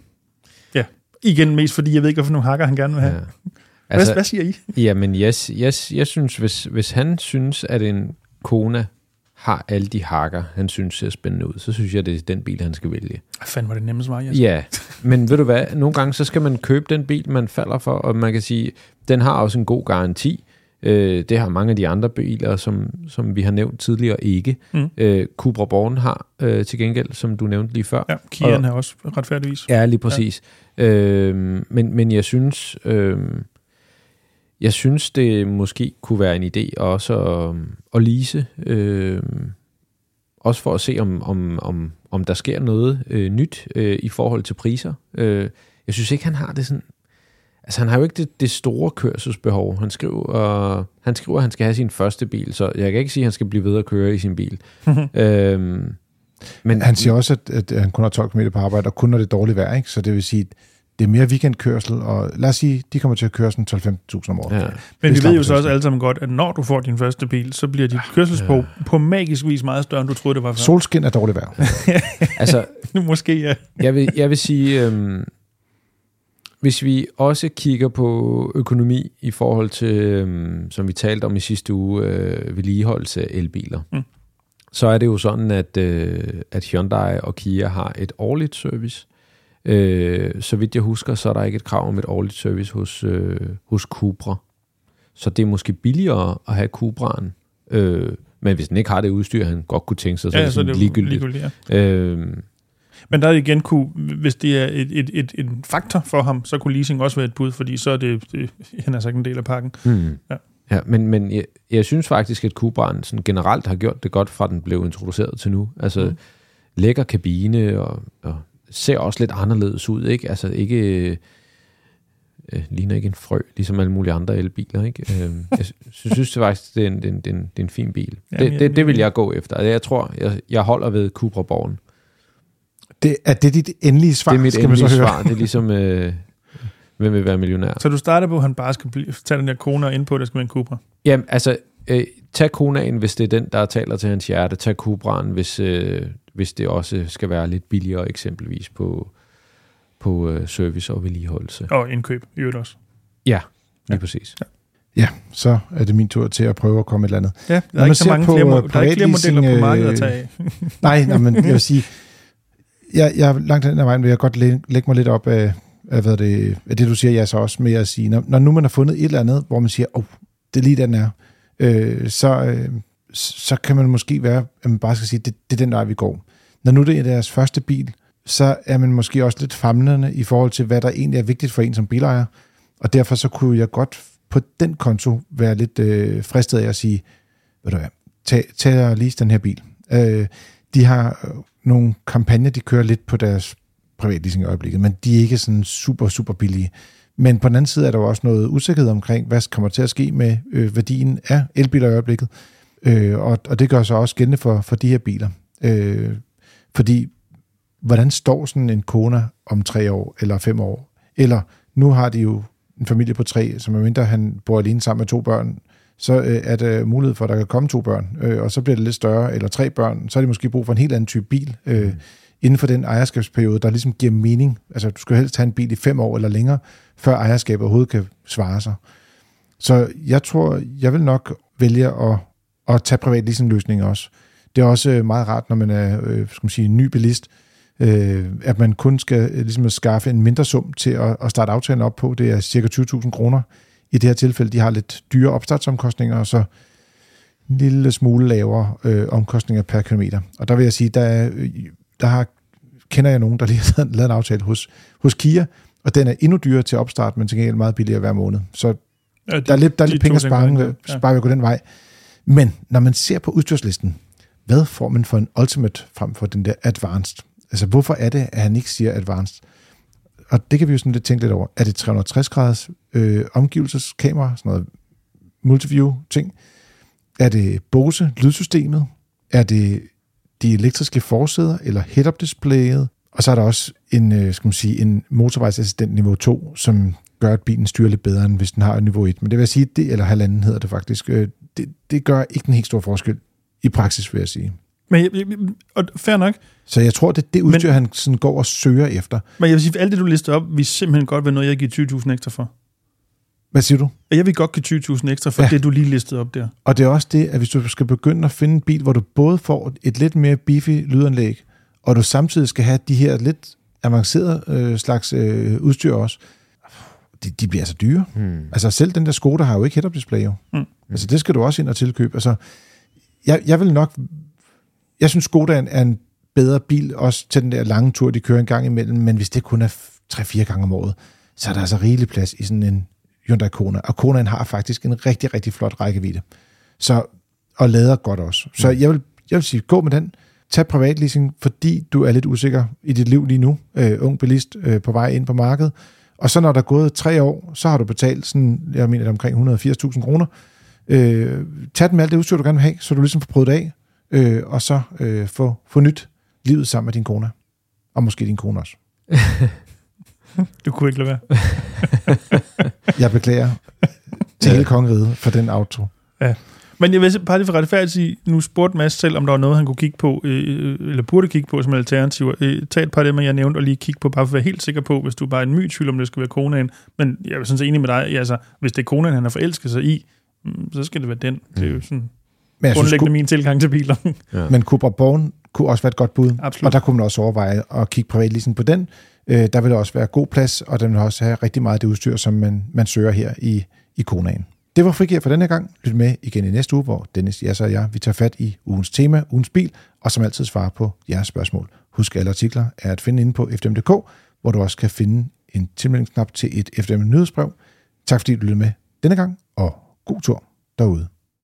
ja, igen mest fordi, jeg ved ikke, hvorfor nogle hakker han gerne vil have. Ja. Altså, hvad, hvad siger I? Jamen, yes, yes, jeg synes, hvis, hvis han synes, at en Kona har alle de hakker, han synes ser spændende ud, så synes jeg, det er den bil, han skal vælge. Hvad fanden var det nemme svar, Jes? Ja, men ved du hvad, nogle gange så skal man købe den bil, man falder for, og man kan sige, den har også en god garanti. Øh, det har mange af de andre biler, som, som vi har nævnt tidligere, ikke. Mm. Øh, Cupra Born har øh, til gengæld, som du nævnte lige før. Ja, Kia'en har også retfærdigvis. Ja, lige præcis. Ja. Øh, men, men jeg synes... Øh, Jeg synes, det måske kunne være en idé også at, at lease, øh, også for at se, om, om, om, om der sker noget øh, nyt øh, i forhold til priser. Øh, jeg synes ikke, han har det sådan... Altså, han har jo ikke det, det store kørselsbehov. Han skriver, øh, han skriver, at han skal have sin første bil, så jeg kan ikke sige, at han skal blive ved at køre i sin bil. øh, men han siger også, at, at han kun har tolv kilometer på arbejde, og kun når det er dårligt vejr, ikke? Så det vil sige... Det er mere weekendkørsel, og lad os sige, de kommer til at køre sådan tolv til femten tusind om året. Ja. Men vi ved jo så også alle sammen godt, at når du får din første bil, så bliver dit kørselsbehov ja. på magisk vis meget større, end du troede, det var før. Solskin er dårligt vejr. altså, måske ja. jeg, vil, jeg vil sige, øhm, hvis vi også kigger på økonomi i forhold til, øhm, som vi talte om i sidste uge, øh, vedligeholdelse af elbiler, mm. så er det jo sådan, at, øh, at Hyundai og Kia har et årligt service. Øh, så vidt jeg husker, så er der ikke et krav om et årligt service hos, øh, hos Cupra. Så det er måske billigere at have Cupraen. Øh, men hvis den ikke har det udstyr, han godt kunne tænke sig, så, ja, så er det ligegyldigt. ligegyldigt ja. øh, men der er det igen, kunne, hvis det er et, et, et, et faktor for ham, så kunne leasing også være et bud, fordi så er det, det han er så ikke en del af pakken. Hmm. Ja. Ja, men, men jeg, jeg synes faktisk, at Cupraen sådan generelt har gjort det godt, fra den blev introduceret til nu. Altså mm. lækker kabine og... og ser også lidt anderledes ud, ikke? Altså ikke øh, ligner ikke en frø, ligesom alle mulige andre elbiler, ikke? Øh, jeg synes det faktisk, det er en, det er en, det er en, det er en fin bil. Jamen, det, det, det vil jeg gå efter. Jeg tror, jeg, jeg holder ved Cupra Born. Det, er det dit endelige svar? Det er mit endelige svar. Det er ligesom, øh, hvem vil være millionær. Så du starter på, at han bare skal blive, tage den der Kona ind på, at der skal være en Cupra? Jamen, altså, øh, tag Konaen, hvis det er den, der taler til hans hjerte. Tag Cupraen, hvis... Øh, hvis det også skal være lidt billigere, eksempelvis på, på uh, service og vedligeholdelse. Og indkøb, i øvrigt også. Ja, lige ja. præcis. Ja. ja, så er det min tur til at prøve at komme et eller andet. Ja, der er ikke så mange flere, der er ikke flere modeller på markedet at tage af. nej, nej, men jeg vil sige, jeg, jeg langt hen ad vejen vil jeg godt lægge, lægge mig lidt op af, af hvad det, af det, du siger, jeg så også med at sige, når, når nu man har fundet et eller andet, hvor man siger, åh, oh, det er lige den er, øh, så... Øh, så kan man måske være, at man bare skal sige, det, det er den vej, vi går. Når nu det er deres første bil, så er man måske også lidt famlende i forhold til, hvad der egentlig er vigtigt for en som bilejer. Og derfor så kunne jeg godt på den konto være lidt øh, fristet af at sige, ved du hvad, tag, tag lige den her bil. Øh, de har nogle kampagner, de kører lidt på deres privatleasing i øjeblikket, men de er ikke sådan super, super billige. Men på den anden side er der jo også noget usikkerhed omkring, hvad kommer til at ske med øh, værdien af elbiler i øjeblikket. Øh, og, og det gør sig også gældende for, for de her biler. Øh, fordi, hvordan står sådan en Kona om tre år eller fem år? Eller nu har de jo en familie på tre, som er mindre, han bor alene sammen med to børn, så øh, er der mulighed for, at der kan komme to børn, øh, og så bliver det lidt større, eller tre børn, så er de måske brug for en helt anden type bil, øh, mm. inden for den ejerskabsperiode, der ligesom giver mening. Altså, du skal helst have en bil i fem år eller længere, før ejerskabet overhovedet kan svare sig. Så jeg tror, jeg vil nok vælge at og tage privat leasingløsninger også. Det er også meget rart, når man er øh, skal man sige, ny bilist, øh, at man kun skal øh, ligesom skaffe en mindre sum til at, at starte aftalen op på. Det er cirka tyve tusind kroner. I det her tilfælde, de har lidt dyre opstartsomkostninger, og så en lille smule lavere øh, omkostninger per kilometer. Og der vil jeg sige, der, er, der har, kender jeg nogen, der lige har lavet en aftale hos, hos Kia, og den er endnu dyrere til opstart, men til gengæld meget billigere hver måned. Så ja, de, der er lidt, der er lidt penge at spare, ja. spare ved at gå den vej. Men når man ser på udstyrslisten, hvad får man for en Ultimate frem for den der Advanced? Altså, hvorfor er det, at han ikke siger Advanced? Og det kan vi jo sådan lidt tænke lidt over. Er det tre hundrede og tres graders øh, omgivelseskamera, sådan noget multiview-ting? Er det Bose lydsystemet? Er det de elektriske forsæder eller head-up-displayet? Og så er der også en, øh, skal man sige, en motorvejsassistent niveau to, som gør, at bilen styrer lidt bedre, end hvis den har et niveau et. Men det vil jeg sige, det, eller halvanden hedder det faktisk, øh, det, det gør ikke en helt stor forskel i praksis, vil jeg sige. Men og fair nok. Så jeg tror, det er det udstyr, men, han sådan går og søger efter. Men jeg vil sige, alt det, du lister op, vil simpelthen godt være noget, jeg giver tyve tusind ekstra for. Hvad siger du? Jeg vil godt give tyve tusind ekstra for ja. det, du lige listede op der. Og det er også det, at hvis du skal begynde at finde en bil, hvor du både får et lidt mere beefy lydanlæg, og du samtidig skal have de her lidt avancerede øh, slags øh, udstyr også, de, de bliver så dyre. Mm. Altså selv den der Skoda har jo ikke head-up display jo. Mm. Altså det skal du også ind og tilkøbe. Altså, jeg, jeg vil nok... Jeg synes, Skoda er en bedre bil, også til den der lange tur, de kører en gang imellem, men hvis det kun er tre-fire gange om året, så er der altså rigelig plads i sådan en Hyundai Kona. Og Konaen har faktisk en rigtig, rigtig flot rækkevidde. Så, og lader godt også. Så jeg vil, jeg vil sige, gå med den. Tag privatleasing, fordi du er lidt usikker i dit liv lige nu. Øh, ung bilist øh, på vej ind på markedet. Og så når der er gået tre år, så har du betalt sådan, jeg mener det omkring et hundrede og firs tusind kroner. Øh, tag den med alt det udstyr, du gerne vil have, så du ligesom får prøvet det af. Øh, og så øh, få, få nyt livet sammen med din kone. Og måske din kone også. Du kunne ikke lade være. Jeg beklager til hele kongeriget for den auto. Ja. Men jeg vil bare lige for retfærdigt sige, nu spurgte Mads selv, om der var noget, han kunne kigge på, øh, eller burde kigge på som alternativer. Øh, tag et par af dem, jeg nævnte, og lige kigge på, bare for at være helt sikker på, hvis du bare er en my tvivl, om det skal være Konaen. Men jeg er sådan set enig med dig, altså, hvis det er Konaen, han har forelsket sig i, så skal det være den. Det er jo sådan men grundlæggende synes, min tilgang til biler. Ja. Men Cupra Born kunne også være et godt bud. Absolut. Og der kunne man også overveje at kigge privatleasing på den. Øh, der vil også være god plads, og den vil også have rigtig meget af det udstyr, som man, man søger her i, i Konaen. Det var Frigir for denne gang. Lyt med igen i næste uge, hvor Dennis, Jasser og jeg, vi tager fat i ugens tema, ugens bil, og som altid svarer på jeres spørgsmål. Husk, alle artikler er at finde inde på f d m punktum d k, hvor du også kan finde en tilmeldingsknap til et F D M nyhedsbrev. Tak fordi du lyttede med denne gang, og god tur derude.